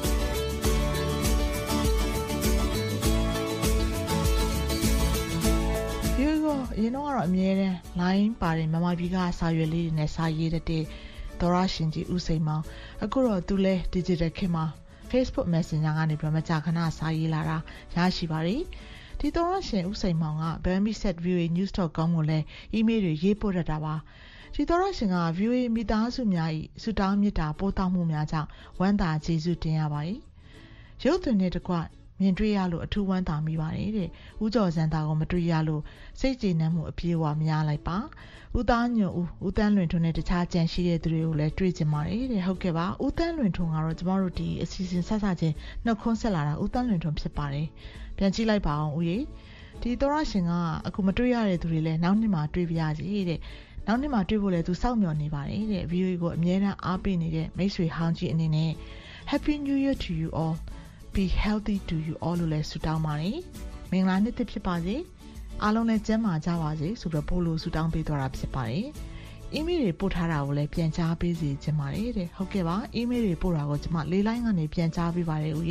[SPEAKER 9] အရင်တော့အမြဲတမ်း line ပါတယ်မမပြည်ကစာရွက်လေးတွေနဲ့စာရေးတဲ့သောရရှင်ကြီးဦးစိန်မောင်အခုတော့သူလဲ digital ခေတ်မှာ Facebook Messenger ကနေပြီးမကြာခဏစာရေးလာတာရရှိပါတယ်ဒီသောရရှင်ဦးစိန်မောင်က burmese at v o a news dot com ကိုလည်း email တွေရေးပို့တတ်တာပါဒီသောရရှင်က ဗီအိုအေ မိသားစုများ၏ဆုတောင်းမေတ္တာပို့သမှုများကြောင့်ဝမ်းသာကျေးဇူးတင်ရပါတယ်ရုပ်သွင်းတဲ့တကွမြင်တွေ့ရလို့အထူးဝမ်းသာမိပါတယ်တဲ့ဦးကျော်စံတာကိုမတွေ့ရလို့စိတ်ကျေနပ်မှုအပြည့်အဝမရလိုက်ပါဦးသားညွန့်ဦးဦးတန်းလွင်ထွန်းနဲ့တခြားကြံရှိတဲ့သူတွေကိုလည်းတွေ့ကြပါတယ်တဲ့ဟုတ်ကဲ့ပါဦးတန်းလွင်ထွန်းကတော့ကျမတို့ဒီအစီအစဉ်ဆက်ဆက်ချင်းနှုတ်ခွန်းဆက်လာတာဦးတန်းလွင်ထွန်းဖြစ်ပါတယ်ပြန်ကြည့်လိုက်ပါအောင်ဦးရေဒီသောရရှင်ကအခုမတွေ့ရတဲ့သူတွေလည်းနောက်နှစ်မှာတွေ့ပြရစီတဲ့နောက်နှစ်မှာတွေ့ဖို့လည်းသူစောင့်မျှော်နေပါတယ်တဲ့ ဗီအိုအေ ကိုအမြဲတမ်းအားပေးနေတဲ့မိတ်ဆွေဟောင်းကြီးအနေနဲ့ Happy New Year to you all be healthy to you all လို့လည်းဆုတောင်းပါတယ်မင်္ဂလာနှစ်သစ်ဖြစ်ပါစေအားလုံးလည်းကျန်းမာကြပါစေဆိုပြီးပို့လို့ဆုတောင်းပေးသွားတာဖြစ်ပါတယ်အီးမေးလ်တွေပို့ထားတာကိုလည်းပြန်ကြားပေးစီချင်ပါတယ်တဲ့ဟုတ်ကဲ့ပါအီးမေးလ်တွေပို့တာကိုကျွန်မလေးလိုင်းကနေပြန်ကြားပေးပါတယ်ဦးရေ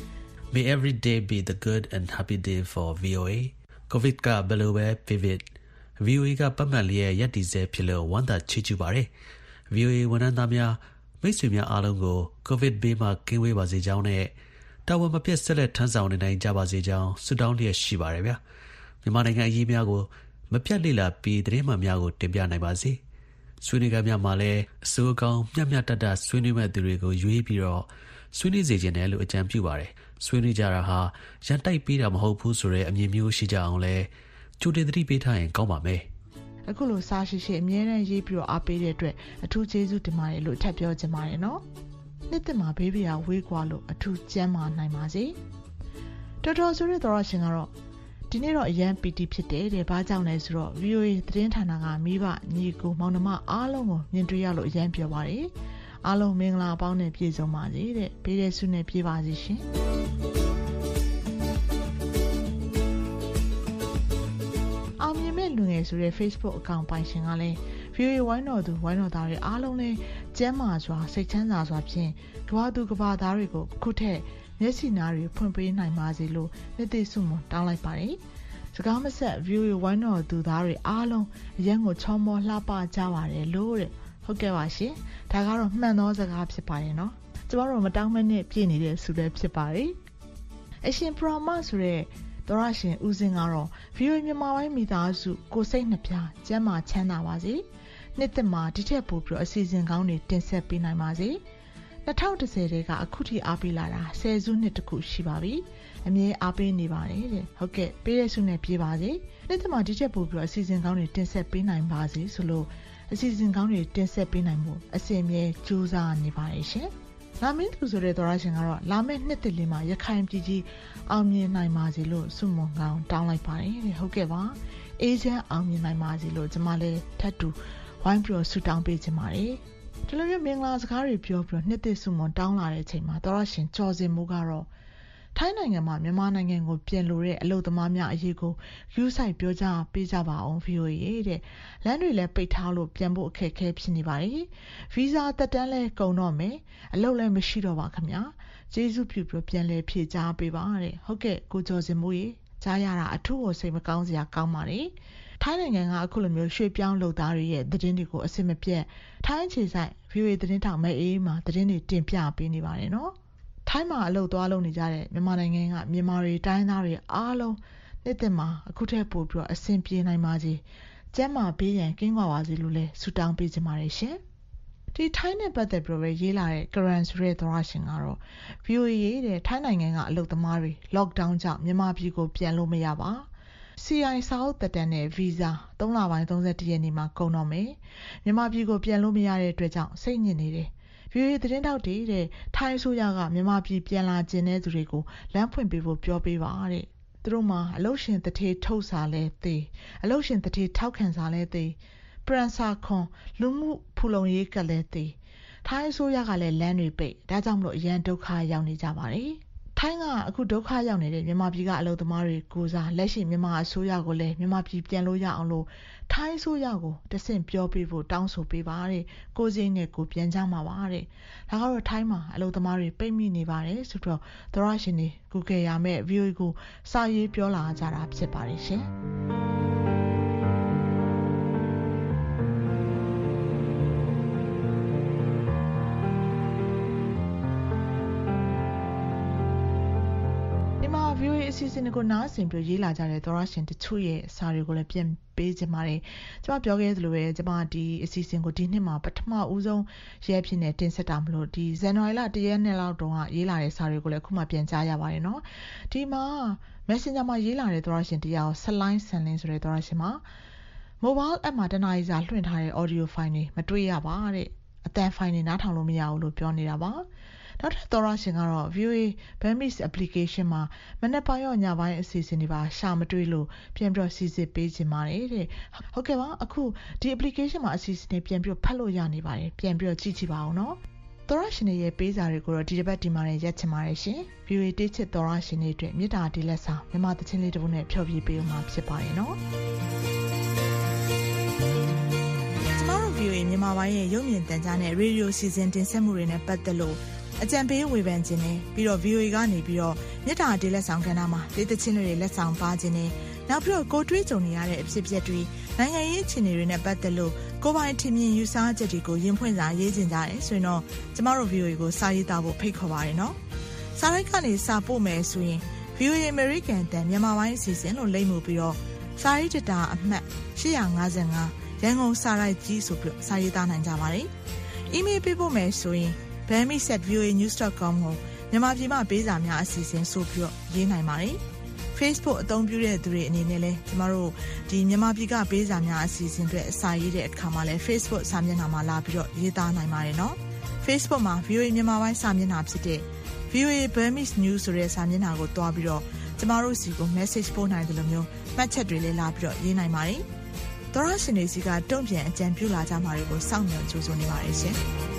[SPEAKER 16] May every day be the good and happy day for ဗီ အို အေ COVID ကဘယ်လိုပဲဖြစ်ဖြစ် ဗီ အို အေ ကပတ်မှတ်လျက်ရပ်တည်စေဖြစ်လို့ဝမ်းသာချီးကျူးပါတယ် ဗီ အို အေ ဝန်ထမ်းသားများမိတ်ဆွေများအားလုံးကို COVID ဘေးမှကင်းဝေးပါစေကြောင်းနဲ့တာဝန်မပြတ်ဆက်လက်ထမ်းဆောင်နေနိုင်ကြပါစေကြောင်းဆုတောင်းလျက်ရှိပါတယ်ဗျာမြန်မာနိုင်ငံအရေးများကိုမပြတ်လေ့လာပြီးသတင်းမှန်များကိုတင်ပြနိုင်ပါစေဆွေးနွေးကြများမှာလည်းအစိုးအကောင်မျှမျှတတဆွေးနွေးမဲ့သူတွေကိုရွေးပြီးတော့ဆွေးနွေးစေခြင်းတယ်လို့အကြံပြုပါတယ်ဆွေးနွေးကြတာဟာရန်တိုက်ပေးတာမဟုတ်ဘူးဆိုတဲ့အမြင်မျိုးရှိကြအောင်လဲကြိုတင်သတိပေးထားရင်ကောင်းပါမယ်
[SPEAKER 9] အခုလိုစားရှိရှိအမြဲတမ်းရေးပြီးတော့အားပေးတဲ့အတွက်အထူးကျေးဇူးတင်ပါတယ်လို့ထပ်ပြောချင်ပါတယ်နော်နှစ်သက်မှာဘေးဘေးကဝေးကွာလို့အထူးကျန်းမာနိုင်ပါစေတော်တော်ဆိုတဲ့သောရရှင်ကတော့ဒီနေ့တော့အရန်ပီတီဖြစ်တယ်တဲ့ဘာကြောင့်လဲဆိုတော့ ဗီ အို အေ သတင်းဌာနကမိဘညီကိုမောင်နှမအားလုံးကိုမြင်တွေ့ရလို့အရန်ပြောပါတယ်အားလုံးမင်္ဂလာပေါင်းနဲ့ပြည့်စုံပါစေတဲ့ဘေးတဲ့ဆုနဲ့ပြည့်ပါစေရှင်အောင်မြင်မဲ့လူငယ်ဆိုတဲ့ Facebook အကောင့်ပိုင်ရှင်ကလည်း ဗီ အို အေ ဝိုင်းတော်သူဝိုင်းတော်သားတွေအားလုံးလည်းကျန်းမာစွာစိတ်ချမ်းသာစွာဖြင့်ကမ္ဘာသူကမ္ဘာသားတွေကိုခုထက်မျက်စိနားတွေဖွင့်ပေးနိုင်ပါစေလို့နှစ်သိဆုမွန်တောင်းလိုက်ပါတယ်။စကားမဆက် ဗီ အို အေ ဝိုင်းတော်သူသားတွေအားလုံးအရန်ကိုချောမောလှပကြပါတယ်လို့တဲ့ဟုတ်ကဲ့ပါရှင်။ဒါကတော့မှန်သောစကားဖြစ်ပါတယ်နော်။ကျမတို့မတောင်းမနဲ့ပြည့်နေတဲ့ဆုလည်းဖြစ်ပါတယ်။အရှင်ပရမဆိုတဲ့သောရရှင်ဦးစင်းကတော့ ဗီ အို အေ မြန်မာပိုင်းမိသားစုကိုစိတ်နှပြကျန်းမာချမ်းသာပါစေ။နှစ်သက်မှာဒီထက်ပိုပြီးအစီအစဉ်ကောင်းတွေတင်ဆက်ပေးနိုင်ပါစေ၂၀၁၀တဲကအခုထိအားပေးလာတာဆယ်စုနှစ်တခုရှိပါပြီအမြဲအားပေးနေပါတယ်တဲ့ဟုတ်ကဲ့ပေးတဲ့ဆုနဲ့ပြေးပါစေနှစ်သက်မှာဒီထက်ပိုပြီးအစီအစဉ်ကောင်းတွေတင်ဆက်ပေးနိုင်ပါစေဆိုလို့အစီအစဉ်ကောင်းတွေတင်ဆက်ပေးနိုင်ဖို့အစီအမြဲကြိုးစားနေပါတယ်ရှင်လာမင်းသူဆိုတဲ့သောရရှင်ကတော့လာမယ့်နှစ်တစ်လမှာရခိုင်ပြည်ကြီးအောင်မြင်နိုင်ပါစေလို့ဆုမွန်ကောင်းတောင်းလိုက်ပါတယ်တဲ့ဟုတ်ကဲ့ပါအေဂျင့်အောင်မြင်နိုင်ပါစေလို့ကျွန်မလည်းထပ်တူဝိုင်းပြီးဆုတောင်းပေးခြင်းပါတယ်ဒီလိုမျိုးမင်္ဂလာစကားတွေပြောပြီးနှစ်တစ်ဆုမွန်တောင်းလာတဲ့အချိန်မှာသောရရှင်ကြော်စင်မှုကတော့ထိုင်းနိုင်ငံမှာမြန်မာနိုင်ငံကိုပြန်လို့တဲ့အလုပ်သမားများအရေးကိုယူဆိုင်ပြောကြပေးကြပါအောင် ဗီအိုအေ တဲ့လမ်းတွေလည်းပိတ်ထားလို့ပြန်ဖို့အခက်အခဲဖြစ်နေပါတယ်ဗီဇာတက်တန်းလဲကုန်တော့မယ်အလုပ်လည်းမရှိတော့ပါခင်ဗျာကျေးဇူးပြုပြီးပြန်လဲဖြေကြားပေးပါတဲ့ဟုတ်ကဲ့ကိုကျော်စင်မိုးကြီးကြားရတာအထူးကိုစိတ်မကောင်းစရာကောင်းပါတယ်ထိုင်းနိုင်ငံကအခုလိုမျိုးရွှေ့ပြောင်းလုပ်သားတွေရဲ့သတင်းတွေကိုအစစ်မပြတ်ထိုင်းခြေဆိုင် ဗီအိုအေ သတင်းထောက်မဲအေးမှာသတင်းတွေတင်ပြပေးနေပါတယ်နော်ထိုင်းမှာအလုပ်သွားလုပ်နေကြတဲ့မြန်မာနိုင်ငံကမြန်မာတွေတိုင်းသားတွေအားလုံးနှစ်သက်မှာအခုထက်ပိုပြီးအဆင်ပြေနိုင်ပါစေကျန်းမာပေးရန်ကင်းကွာပါစေလို့လည်းဆုတောင်းပေးကြပါတယ်ရှင်ဒီထိုင်းနဲ့ပတ်သက်ပြီးတော့ရေးလာတဲ့ Karan ဆိုတဲ့သရရှင်ကတော့ ဗီအိုအေ တဲ့ထိုင်းနိုင်ငံကအလုပ်သမားတွေ lockdown ကြောင့်မြန်မာပြည်ကိုပြန်လို့မရပါ စီ အိုင် စာအုပ်သက်တမ်းနဲ့ visa သုံးလပိုင်းသုံးဆယ်တစ်ရက်နေ့မှာကုန်တော့မယ်မြန်မာပြည်ကိုပြန်လို့မရတဲ့အတွက်ကြောင့်စိတ်ညစ်နေတယ်ဗီအိုအေသတင်းတောက်တွေတဲ့ထိုင်းအစိုးရကမြန်မာပြည်ပြန်လာခြင်းတဲ့သူတွေကိုလမ်းဖွင့်ပေးဖို့ပြောပေးပါတဲ့သူတို့မှာအလုပ်ရှင်တထေးထုတ်စာလဲသိအလုပ်ရှင်တထေးထောက်ခံစာလဲသိပရန်စာခွန်လူမှုဖူလုံရေးကလည်းသိထိုင်းအစိုးရကလည်းလမ်းတွေပိတ်ဒါကြောင့်မလို့အရန်ဒုက္ခရောက်နေကြပါတယ်ထိုင်းကအခုဒုက္ခရောက်နေတဲ့မြန်မာပြည်ကအလုပ်သမားတွေကိုစားလက်ရှိမြန်မာအစိုးရကိုလည်းမြန်မာပြည်ပြန်လို့ရအောင်လို့ထိုင်းအစိုးရကိုတဆင့်ပြောပေးဖို့တောင်းဆိုပေးပါတဲ့ကိုစိတ်နဲ့ကိုပြန်ကြမှာပါတဲ့ဒါကတော့ထိုင်းမှာအလုပ်သမားတွေပိတ်မိနေပါတယ်ဆိုတော့သရရှင်တွေ Google ရမယ် ဗီအိုအေ ကိုစာရေးပြောလာကြတာဖြစ်ပါတယ်ရှင်ဗီအိုအေအစီအစဉ်ကိုနားဆင်ပြီးရေးလာကြတဲ့သောရရှင်တချို့ရဲ့စာတွေကိုလည်းပြန်ပေးကြပါတယ်။ကျွန်မပြောခဲ့သလိုပဲကျွန်မဒီအစီအစဉ်ကိုဒီနှစ်မှာပထမဦးဆုံးရဲဖြစ်နေတင်ဆက်တာမလို့ဒီဇန်နဝါရီလတရက်နှစ်လောက်တုန်းကရေးလာတဲ့စာတွေကိုလည်းအခုမှပြန်ကြားရပါတယ်နော်။ဒီမှာ Messenger မှာရေးလာတဲ့သောရရှင်တရားကို Slime Sandling ဆိုတဲ့သောရရှင်မှာ Mobile app မှာတနားရီစာလွှင့်ထားတဲ့ audio file တွေမတွေ့ရပါတဲ့အတန် file တွေနားထောင်လို့မရဘူးလို့ပြောနေတာပါ။နောက်ထပ်သောရရှင်ကတော့ ဗီအိုအေ Burmese application မှာမနက်ပိုင်းရောညပိုင်းအစီအစဉ်တွေပါရှာမတွေ့လို့ပြန်ပြီးစီစစ်ပေးခြင်းပါတယ်တဲ့ဟုတ်ကဲ့ပါအခုဒီ application မှာအစီအစဉ်တွေပြန်ပြီးဖတ်လို့ရနေပါတယ်ပြန်ပြီးကြည့်ကြည့်ပါအောင်နော်သောရရှင်ရဲ့ပေးစာတွေကိုတော့ဒီတစ်ပတ်ဒီမှာရက်ချင်ပါတယ်ရှင် ဗီအိုအေ တေးချစ်သောရရှင်တွေအတွက်မြစ်တာဒီလက်ဆောင်မြန်မာသချင်းလေးတစ်ပုဒ်နဲ့ဖျော်ဖြေပေးဦးမှာဖြစ်ပါတယ်နော်ကျမတို့ ဗီအိုအေ မြန်မာပိုင်းရဲ့ရုပ်မြင်သံကြားနဲ့ရေဒီယိုစီစဉ်တင်ဆက်မှုတွေနဲ့ပတ်သက်လို့အကြံပေးဝေဖန်ခြင်းနဲ့ပြီးတော့ ဗီအိုအေ ကနေပြီးတော့မြစ်တာဒေးလက်ဆောင်ကဏ္ဍမှာဒေသချင်းတွေလက်ဆောင်ပါခြင်းနဲ့နောက်ပြီးတော့ကိုတွေးကြုံနေရတဲ့အဖြစ်အပျက်တွေနိုင်ငံရေးအခြေအနေတွေနဲ့ပတ်သက်လို့ကိုပိုင်ထင်မြင်ယူဆချက်တွေကိုရင်ဖွင့်စာရေးခြင်းကြတယ်ဆိုရင်တော့ကျမတို့ ဗီအိုအေ ကိုစာရေးသားဖို့ဖိတ်ခေါ်ပါရနော်စာရိုက်ကနေစာပို့မယ်ဆိုရင် ဗီအိုအေ American တန်မြန်မာပိုင်းအစီအစဉ်လို့လိမ့်မှုပြီးတော့စာရေးတတာအမှတ်ရှစ်၅၅ရန်ကုန်စာရိုက်ကြီးဆိုပြီးစာရေးသားနိုင်ကြပါတယ်အီးမေးလ်ပေးပို့မယ်ဆိုရင်burmese at v o a news dot com ကိုမြန်မာပြည်မှာပေးစာများအစီအစဉ်ဆိုပြီးရေးနိုင်ပါတယ် Facebook အသုံးပြုတဲ့သူတွေအနေနဲ့လည်းကျမတို့ဒီမြန်မာပြည်ကပေးစာများအစီအစဉ်တွေအစာရေးတဲ့အခါမှာလည်း Facebook စာမျက်နှာမှာလာပြီးတော့ရေးသားနိုင်ပါတယ်နော် Facebook မှာ ဗီအိုအေ မြန်မာပိုင်းစာမျက်နှာဖြစ်တဲ့ ဗီအိုအေ Burmese News ဆိုတဲ့စာမျက်နှာကိုတွားပြီးတော့ကျမတို့စီကို message ပို့နိုင်တယ်လို့မျိုးမှတ်ချက်တွေလည်းလာပြီးတော့ရေးနိုင်ပါတယ်သောရရှင်တွေစီကတုံ့ပြန်အကြံပြုလာကြမှာတွေကိုစောင့်မျှော်ကြိုးစားနေပါတယ်ရှင်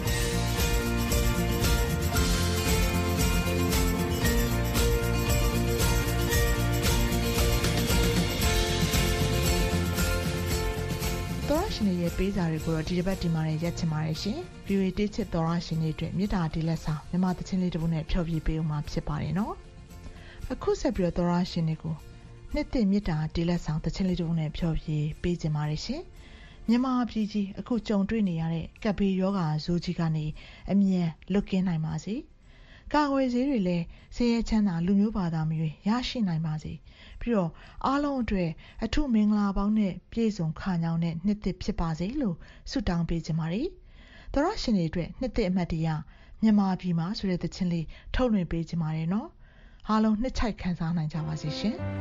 [SPEAKER 9] နေရဲ့ပေးစာတွေကိုတော့ဒီတစ်ပတ်ဒီမှာရက်ချင်ပါတယ်ရှင်။ ဗီအိုအေ တေးချစ်သောရရှင်တွေအတွက်မြစ်တာဒီလက်ဆောင်မြန်မာသချင်းလေးတစ်ပုဒ်နဲ့ဖျော်ဖြေပေးဦးမှာဖြစ်ပါတယ်နော်။အခုဆက်ပြီးတော့သောရရှင်တွေကိုနှစ်သိမ့်မြစ်တာဒီလက်ဆောင်သချင်းလေးတစ်ပုဒ်နဲ့ဖျော်ဖြေပေးကြပါတယ်ရှင်။မြန်မာပြည်ကြီးအခုကြုံတွေ့နေရတဲ့ကပ်ဘေးရောဂါဇိုးကြီးကနေအမြန်လွတ်ကင်းနိုင်ပါစေ။ကာကွယ်ဆေးတွေလည်းဆေးရဲချမ်းသာလူမျိုးဘာသာမျိုးရရှိနိုင်ပါစေ။ပြီးတော့အားလုံးအတွက်အထုမင်္ဂလာပေါင်းနဲ့ပြည့်စုံခါညောင်းတဲ့နှစ်သစ်ဖြစ်ပါစေလို့ဆုတောင်းပေးကြပါရစေ။သောရရှင်တွေအတွက်နှစ်သစ်အမှတ်တရမြန်မာပြည်မှာဆိုတဲ့သချင်းလေးထုတ်လွှင့်ပေးကြပါရနော်။အားလုံးနှစ်ချိုက်ခံစားနိုင်ကြပါစေရှင်။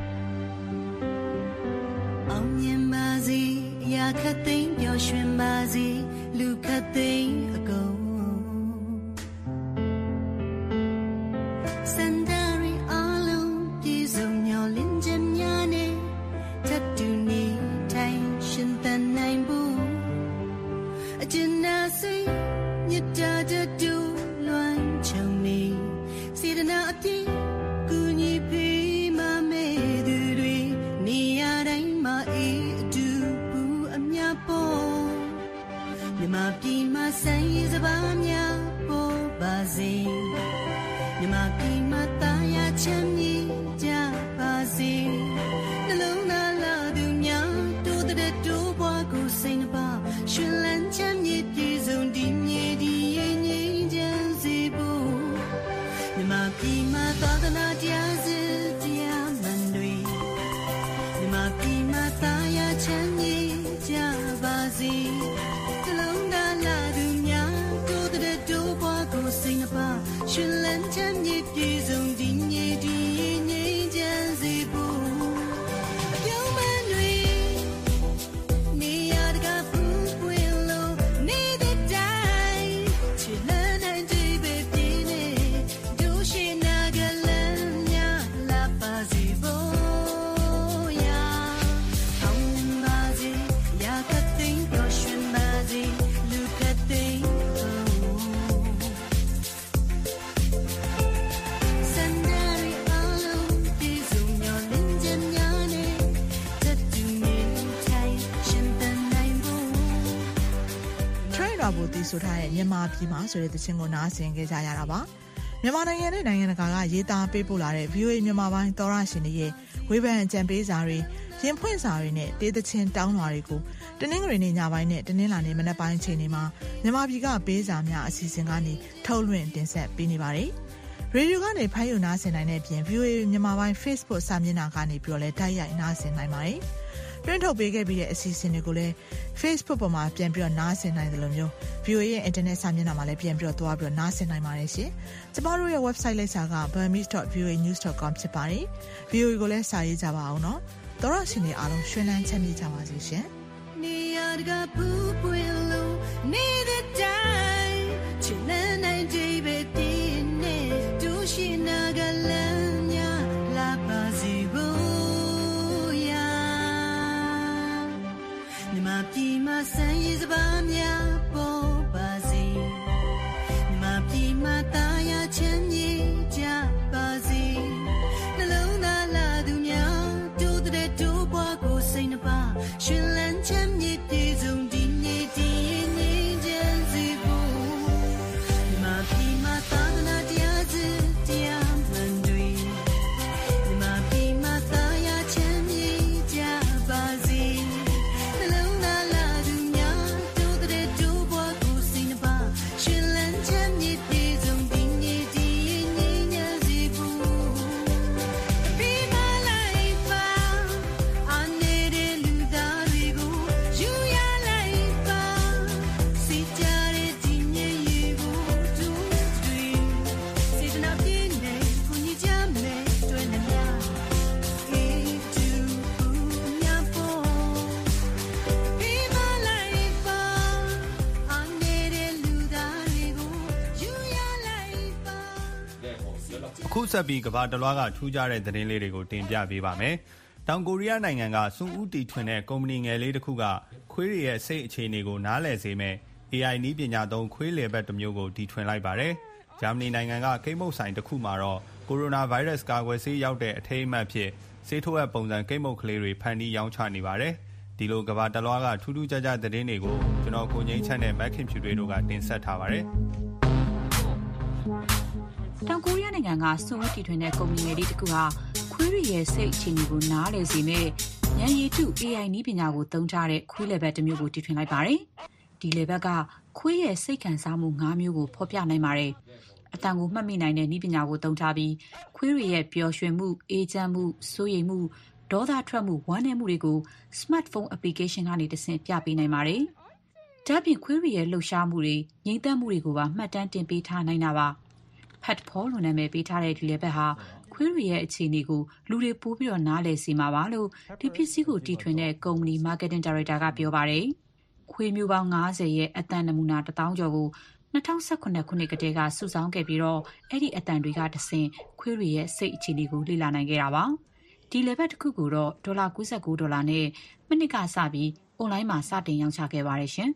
[SPEAKER 9] အောင်မြင်ပါစေရာခတ်သိမ်းပျော်ရွှင်ပါစေလူခတ်သိမ်းအကုန်ဆိုထားတဲ့မြန်မာပြည်မှာဆိုတဲ့သချင်းကိုနားဆင်ကြကြရတာပါမြန်မာနိုင်ငံနဲ့နိုင်ငံတကာကရေးသားပေးပို့လာတဲ့ ဗီအိုအေ မြန်မာပိုင်းသောရရှင်တွေရဲ့ဝေဖန်အကြံပေးစာတွေရင်ဖွင့်စာတွေနဲ့တေးသချင်းတောင်းလွှာတွေကိုတနင်္ဂနွေနေ့ညပိုင်းနဲ့တနင်္လာနေ့မနက်ပိုင်းအချိန်တွေမှာမြန်မာပြည်ကပေးစာများအစီအစဉ်ကနေထုတ်လွှင့်တင်ဆက်ပေးနေပါတယ်ရေဒီယိုကနေဖိုင်းယူနားဆင်နိုင်တဲ့အပြင် ဗီအိုအေ မြန်မာပိုင်း Facebook စာမျက်နှာကနေပြီးတော့လည်းတိုက်ရိုက်နားဆင်နိုင်ပါတယ်တွင်းထုတ်ပေးခဲ့ပြီးတဲ့အစီအစဉ်တွေကိုလည်း Facebook ပေါ်မှာပြန်ပြီးတော့နားဆင်နိုင်တယ်လို့မျိုး ဗီအိုအေ ရဲ့ Internet စာမျက်နှာမှာလည်းပြန်ပြီးတော့သွားပြီးတော့နားဆင်နိုင်ပါတယ်ရှင်။ကျမတို့ရဲ့ website လိပ်စာက burmese dot v o a news dot com ဖြစ်ပါတယ်။ ဗီအိုအေ ကိုလည်းစာရေးကြပါအောင်နော်။သောရရှင်တွေအားလုံးရွှင်လန်းချမ်းမြေ့ကြပါစေရှင်။နေရကပူပွေလို့နေတဲ့တိုင်းချစ်လန်းနိုင်တဲ့ပဲတင်းနဲ့ဒူရှိနာကလမ်းများလာပါစေဘူးမြမပြည်မှာစံရည်စပါးများပေါ်ပါစေမြမပြည်မှာတာယာချမ်းမြေ့ကြပါစေနှလုံးသားလာသူများတို့တဲ့တို့ဘွားကိုစိတ်နှပါရှင်လန်းချမ်းမြေ့ပြေဆုံးဒီနေ့ဒီနေ့ချမ်းစီဖို့မြမပြည်မှာသာသနာတရားစတရားမှန်တွေမြမပြည်မှာတာယာချမ်းမြေ့ကြပါစေ
[SPEAKER 17] အခုဆက်ပြီးကမ္ဘာတလွှားကထူးခြားတဲ့သတင်းလေးတွေကိုတင်ပြပေးပါမယ်။တောင်ကိုရီးယားနိုင်ငံကစွန့်ဦးတီထွင်တဲ့ကုမ္ပဏီငယ်လေးတစ်ခုကခွေးတွေရဲ့စိတ်အခြေအနေကိုနားလည်စေမဲ့ အေးအိုင် နည်းပညာသုံးခွေးလေဘက်တစ်မျိုးကိုတီထွင်လိုက်ပါတယ်။ဂျာမနီနိုင်ငံကကိတ်မုတ်ဆိုင်တစ်ခုမှာတော့ကိုရိုနာဗိုင်းရပ်စ်ကာကွယ်ဆေးရောက်တဲ့အထိမ်းအမှတ်ဖြစ်ဆေးထိုးအပ်ပုံစံကိတ်မုတ်ကလေးတွေဖန်တီးရောင်းချနေပါတယ်။ဒီလိုကမ္ဘာတလွှားကထူးထူးခြားခြားသတင်းတွေကိုကျွန်တော်ကိုငိမ့်ချမ်းနဲ့မက်ခင်ဖြူတွေတို့ကတင်ဆက်ထားပါတယ်။
[SPEAKER 18] တောင်ကိုရီးယားနိုင်ငံကစွန့်ဦးတီထွင်တဲ့ကုမ္ပဏီငယ်လေးတစ်ခုဟာခွေးတွေရဲ့စိတ်အခြေအနေကိုနားလည်စေမဲ့ဉာဏ်ရည်တု အေးအိုင် နည်းပညာကိုသုံးထားတဲ့ခွေးလေဘက်တစ်မျိုးကိုတီထွင်လိုက်ပါတယ်။ဒီလေဘက်ကခွေးရဲ့စိတ်ခံစားမှု၅မျိုးကိုဖော်ပြနိုင်ပါတယ်။အတန်ကိုမှတ်မိနိုင်တဲ့နည်းပညာကိုသုံးထားပြီးခွေးတွေရဲ့ပျော်ရွှင်မှုအေးချမ်းမှုစိုးရိမ်မှုဒေါသထွက်မှုဝမ်းနည်းမှုတွေကို smartphone application ကနေတဆင့်ပြပေးနိုင်ပါတယ်။ဒါ့အပြင်ခွေးတွေရဲ့လှုပ်ရှားမှုတွေငြိမ်သက်မှုတွေကိုပါမှတ်တမ်းတင်ပေးထားနိုင်တာပါ။ Pet Paul လို့နာမည်ပေးထားတဲ့ဒီလေဘက်ဟာခွေးတွေရဲ့အခြေအနေကိုလူတွေပိုးပြီးတော့နားလည်စေမှာပါလို့ဒီပစ္စည်းကိုတီထွင်တဲ့ကုမ္ပဏီ marketing director ကပြောပါတယ်။ခွေးမျိုးပေါင်း၅၀ရဲ့အတန်နမူနာတစ်သောင်းကျော်ကို၂၀၁၇ ခုနှစ်ကတည်းကစုဆောင်းခဲ့ပြီးတော့အဲ့ဒီအတန်တွေကတဆင့်ခွေးတွေရဲ့စိတ်အခြေအနေကိုလေ့လာနိုင်ခဲ့တာပါဒီ level တစ်ခုကိုတော့ဒေါ်လာ၉၉ဒေါ်လာနဲ့မိနစ်ကစပြီး online မှာစတင်ရောင်းချခဲ့ပါတယ်ရှင်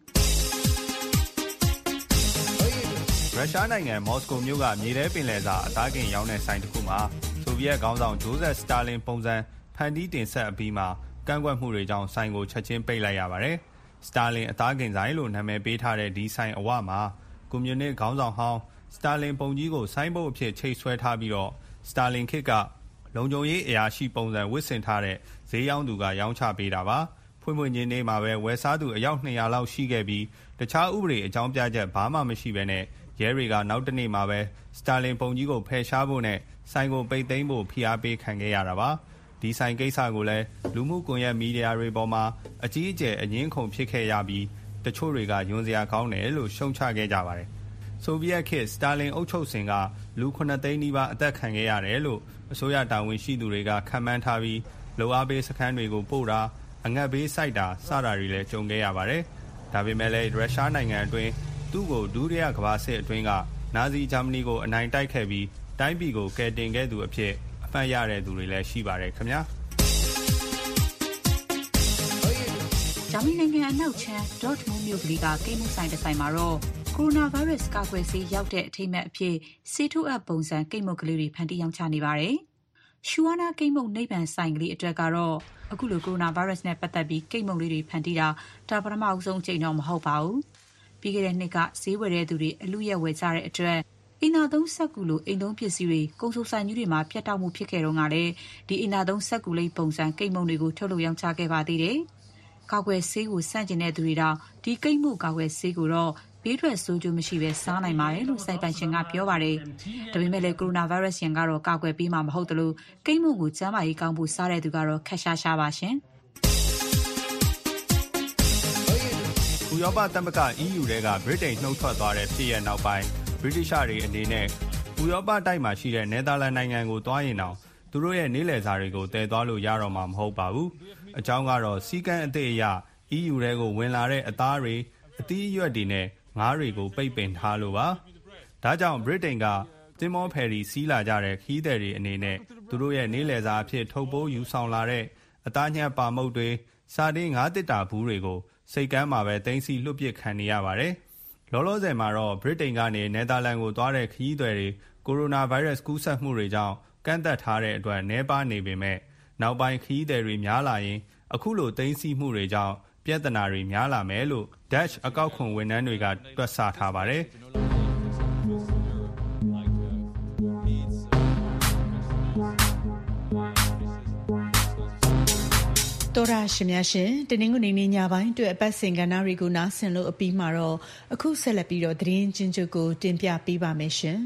[SPEAKER 17] ရုရှားနိုင်ငံမော်စကိုမြို့ကမြေထဲပင်လယ်စာအသားကင်ရောင်းတဲ့ဆိုင်တစ်ခုမှာဆိုဗီယက်ခေါင်းဆောင်ဂျိုးဇက်စတာလင်ပုံစံဖန်တီးတင်ဆက်အပြီးမှာကန့်ကွက်မှုတွေကြောင့်ဆိုင်ကိုချက်ချင်းပိတ်လိုက်ရပါတယ်စတာလင်အသားကင်ဆိုင်လို့နာမည်ပေးထားတဲ့ဒီဆိုင်အဝမှာကွန်မြူနစ်ခေါင်းဆောင်ဟောင်းစတာလင်ပုံကြီးကိုဆိုင်းဘုတ်အဖြစ်ချိတ်ဆွဲထားပြီးတော့စတာလင်ခေတ်ကလုံခြုံရေးအရာရှိပုံစံဝတ်ဆင်ထားတဲ့ဈေးရောင်းသူကရောင်းချပေးတာပါဖွင့်ဖွင့်ချင်းနေမှာပဲဝယ်စားသူအယောက်၂၀၀လောက်ရှိခဲ့ပြီးတခြားဥပဒေအကြောင်းပြချက်ဘာမှမရှိဘဲနဲ့ရဲတွေကနောက်တနေ့မှာပဲစတာလင်ပုံကြီးကိုဖယ်ရှားဖို့နဲ့ဆိုင်ကိုပိတ်သိမ်းဖို့ဖိအားပေးခံခဲ့ရတာပါဒီဆိုင်ကိစ္စကိုလည်းလူမှုကွန်ရက်မီဒီယာတွေပေါ်မှာအကြီးအကျယ်အငင်းခုန်ဖြစ်ခဲ့ရပြီးတချို့တွေကယွန်းစရာကောင်းတယ်လို့ရှုံချခဲ့ကြပါတယ်ဆိုဗီယက်ခေတ်စတာလင်အုပ်ချုပ်စဉ်ကလူခုနှစ်သိန်းနီးပါးအသက်ခံခဲ့ရတယ်လို့အစိုးရတာဝန်ရှိသူတွေကခန့်မှန်းထားပြီးလုံအားပေးစခန်းတွေကိုပို့တာအငတ်ဘေးစိုက်တာစတာတွေလည်းကြုံခဲ့ရပါတယ်ဒါပေမဲ့လည်းရုရှားနိုင်ငံအတွင်းသူ့ကိုဒုတိယကမ္ဘာစစ်အတွင်းကနာဇီဂျာမနီကိုအနိုင်တိုက်ခဲ့ပြီးတိုင်းပြည်ကိုကယ်တင်ခဲ့သူအဖြစ်အမှတ်ရတဲ့သူတွေလည်းရှိပါတယ်ခင်ဗျာ
[SPEAKER 18] ဂျာမနီနိုင်ငံအနောက်ချမ်းဒေါ့တ်မွန်းမြို့ကလေးကကိန်းမှုဆိုင်တစ်ဆိုင်မှာတော့ကိုရိုနာဗိုင်းရပ်စ်ကာကွယ်ဆေးရောက်တဲ့အထိမ်းအမှတ်အဖြစ်ဆေးထိုးအပ်ပုံစံကိန်းမုတ်ကလေးတွေဖန်တီးရောင်းချနေပါတယ်ရှူဝါနာကိန်းမုတ်နိဗ္ဗာန်ဆိုင်ကလေးအတွက်ကတော့အခုလိုကိုရိုနာဗိုင်းရပ်စ်နဲ့ပတ်သက်ပြီးကိန်းမုတ်လေးတွေဖန်တီးတာဒါပထမအဆုံးအချိန်တော့မဟုတ်ပါဘူးပြီးခဲ့တဲ့နှစ်ကဈေးဝယ်တဲ့သူတွေအလူရက်ဝယ်ကြတဲ့အတွက်အိမ်သာသုံးစက်ကူလိုအိမ်သုံးပစ္စည်းတွေကုန်စုံဆိုင်ကြီးတွေမှာပြတ်တောက်မှုဖြစ်ခဲ့တော့ကလည်းဒီအိမ်သာသုံးစက်ကူလေးပုံစံကိန်းမုတ်တွေကိုထုတ်လုပ်ရောင်းချခဲ့ပါသေးတယ်ကာကွယ်ဆေးကိုစန့်ကျင်တဲ့သူတွေတော့ဒီကိန်းမုတ်ကာကွယ်ဆေးကိုတော့ဘေးထွက်ဆိုးကျိုးမရှိပဲစားနိုင်ပါတယ်လို့စိုက်ပိုင်ရှင်ကပြောပါတယ်ဒါပေမဲ့လည်းကိုရိုနာဗိုင်းရပ်စ်ရန်ကတော့ကာကွယ်ပေးမှာမဟုတ်သလိုကိန်းမုတ်ကိုကျန်းမာရေးကောင်းဖို့စားတဲ့သူကတော့ခက်ရှားရှားပါရှင်
[SPEAKER 17] ဥရောပသမဂ္ဂ E U တွေကဗြိတိန်နှုတ်ထွက်သွားတဲ့ဖြစ်ရနောက်ပိုင်းဗြိတိရှတွေအနေနဲ့ဥရောပတိုက်မှာရှိတဲ့နယ်သာလန်နိုင်ငံကိုသွားရင်တော့သူတို့ရဲ့နေ့လည်စာတွေကိုတည်သွားလို့ရတော့မှာမဟုတ်ပါဘူးအကြောင်းကတော့စီကံအသည့်အရ E U တွေကိုဝင်လာတဲ့အသားတွေအသီးအရွက်တွေနဲ့ငါးတွေကိုပိတ်ပင်ထားလို့ပါဒါကြောင့်ဗြိတိန်ကတင်မောဖယ်ရီစီးလာကြတဲ့ခီးသည်တွေအနေနဲ့သူတို့ရဲ့နေ့လည်စာအဖြစ်ထုတ်ပိုးယူဆောင်လာတဲ့အသားညှက်ပါမုတ်တွေစာတင်းငါးတစ်တာဘူးတွေကိုစိတ်ကမ်းမှာပဲတင်းစီလွတ်ပစ်ခံနေရပါတယ်လောလောဆယ်မှာတော့ဗြိတိန်ကနေနယ်သာလန်ကိုသွားတဲ့ခီးသည်တွေကိုရိုနာဗိုင်းရပ်စ်ကူးစက်မှုတွေကြောင့်ကန့်သက်ထားတဲ့အတွက်နှဲပါနေပေမဲ့နောက်ပိုင်းခီးသည်တွေများလာရင်အခုလိုတင်းစီမှုတွေကြောင့်ပြဿနာတွေများလာမယ်လို့ Dutch အကောက်ခွန်ဝန်ထမ်းတွေကတွက်ဆထားပါတယ်
[SPEAKER 2] တော်ရရှိများရှင်တနင်္ဂနွေနေ့ညပိုင်းအတွက်အပတ်စဉ်ကဏ္ဍတွေကိုနားဆင်လို့အပြီးမှာတော့အခုဆက်လက်ပြီးတော့သတင်းချင်းချုပ်ကိုတင်ပြပေးပါမယ်ရှင်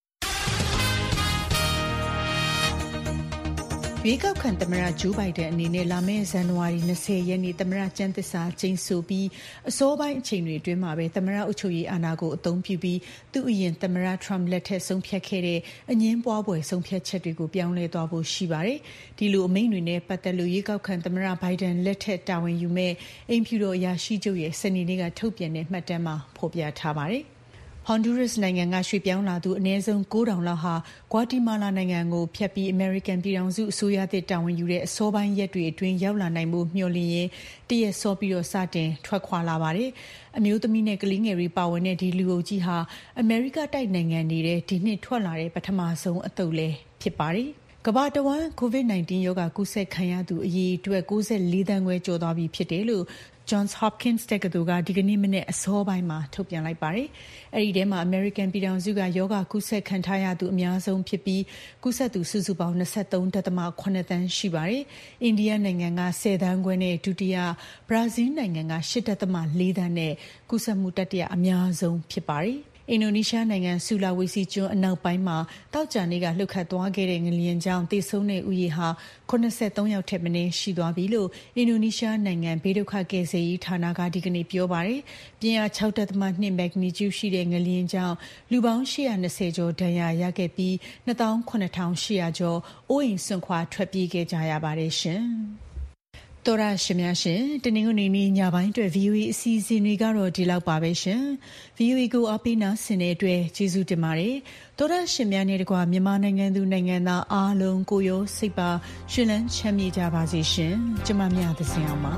[SPEAKER 2] ရွေးကောက်ခံသမ္မတဂျိုးဘိုင်ဒန်အနေနဲ့လာမယ့်ဇန်နဝါရီ၂၀ရက်နေ့သမ္မတကျမ်းသစ္စာကျိန်ဆိုပြီးအစောပိုင်းအချိန်တွေအတွင်းမှာပဲသမ္မတအုပ်ချုပ်ရေးအာဏာကိုအသုံးပြုပြီးသူ့အရင်သမ္မတထရမ့်လက်ထက်ဆုံးဖြတ်ခဲ့တဲ့အငင်းပွားပွဲဆုံးဖြတ်ချက်တွေကိုပြောင်းလဲသွားဖို့ရှိပါတယ်။ဒီလိုအမိန့်တွေနဲ့ပတ်သက်လို့ရွေးကောက်ခံသမ္မတဘိုင်ဒန်လက်ထက်တာဝန်ယူမဲ့အိမ်ဖြူတော်အရာရှိချုပ်ရဲ့စနေနေ့ကထုတ်ပြန်တဲ့မှတ်တမ်းမှာဖော်ပြထားပါတယ်။ဟွန်ဒူးရပ်စ်နိုင်ငံကရွှေ့ပြောင်းလာသူအနည်းဆုံး၉ထောင်လောက်ဟာဂွါတီမာလာနိုင်ငံကိုဖျက်ပြီးအမေရိကန်ပြည်ထောင်စုအစိုးရသစ်တာဝန်ယူတဲ့အစောပိုင်းရက်တွေအတွင်းရောက်လာနိုင်မှုမျှော်လင့်ရင်တရက်စောပြီးတော့စတင်ထွက်ခွာလာပါတယ်။အမျိုးသမီးနဲ့ကလေးငယ်တွေပါဝင်တဲ့ဒီလူအုပ်ကြီးဟာအမေရိကတိုက်နိုင်ငံနေတဲ့ဒီနှစ်ထွက်လာတဲ့ပထမဆုံးအသုတ်လည်းဖြစ်ပါတယ်။ကမ္ဘာတဝန်း ကိုဗစ် ၁၉ ရောဂါကူးစက်ခံရသူအရေအတွက်၉၄သန်းခွဲကျော်သွားပြီဖြစ်တယ်လို့Johns Hopkins တက္ကသိုလ်ကဒီကနေ့မနေ့အစောပိုင်းမှာထုတ်ပြန်လိုက်ပါတယ်။အဲဒီထဲမှာအမေရိကန်ပြည်ထောင်စုကယောဂကူးစက်ခံထားရသူအများဆုံးဖြစ်ပြီးကူးစက်သူစုစုပေါင်း၂၃.၇ သန်းရှိပါတယ်။အိန္ဒိယနိုင်ငံက၁၀သန်းခွဲနဲ့ဒုတိယ၊ဘရာဇီးနိုင်ငံက၈.၄ သန်းနဲ့ကူးစက်မှုတတိယအများဆုံးဖြစ်ပါတယ်။အင်ဒိုနီးရှားနိုင်ငံဆူလာဝေစီကျွန်းအနောက်ပိုင်းမှာတောက်ကြနေ့ကလှုပ်ခတ်သွားခဲ့တဲ့ငလျင်ကြောင့်သေဆုံးတဲ့ဥယျာဉ်ဟာ၇၃ယောက်ထက်မနည်းရှိသွားပြီလို့အင်ဒိုနီးရှားနိုင်ငံဘေးဒုက္ခကယ်ဆယ်ရေးဌာနကဒီကနေ့ပြောပါတယ်။ပြင်းအား၆.၂ မက်ဂနီကျူရှိတဲ့ငလျင်ကြောင့်လူပေါင်း၈၂၀ကျော်ဒဏ်ရာရခဲ့ပြီး၂၇၈၀၀ကျော်အိုးအိမ်စွန့်ခွာထွက်ပြေးခဲ့ကြရပါတယ်ရှင်။တော်ရရှင်များရှင်တနင်္ဂနွေနေ့ညပိုင်းအတွက် ဗီအိုအေ အစီအစဉ်တွေကတော့ဒီလောက်ပါပဲရှင် ဗီအိုအေ ကိုအားပေးနာဆင်တဲ့အတွက်ကျေးဇူးတင်ပါတယ်တော်ရရှင်များနဲ့တကွာမြန်မာနိုင်ငံသူနိုင်ငံသားအားလုံးကိုရောစိတ်ပါရှင်လန်းချမ်းမြေ့ကြပါစေရှင်ကျမမြတ်သဇင်အောင်ပါ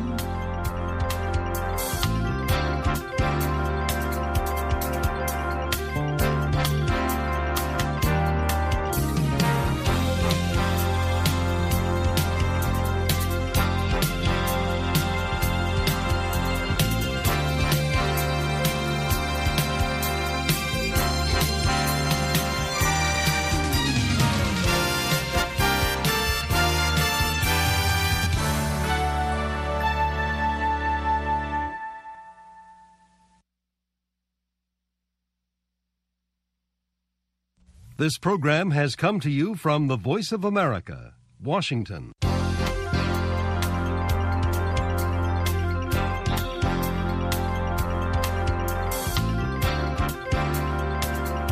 [SPEAKER 1] This program has come to you from the Voice of America, Washington.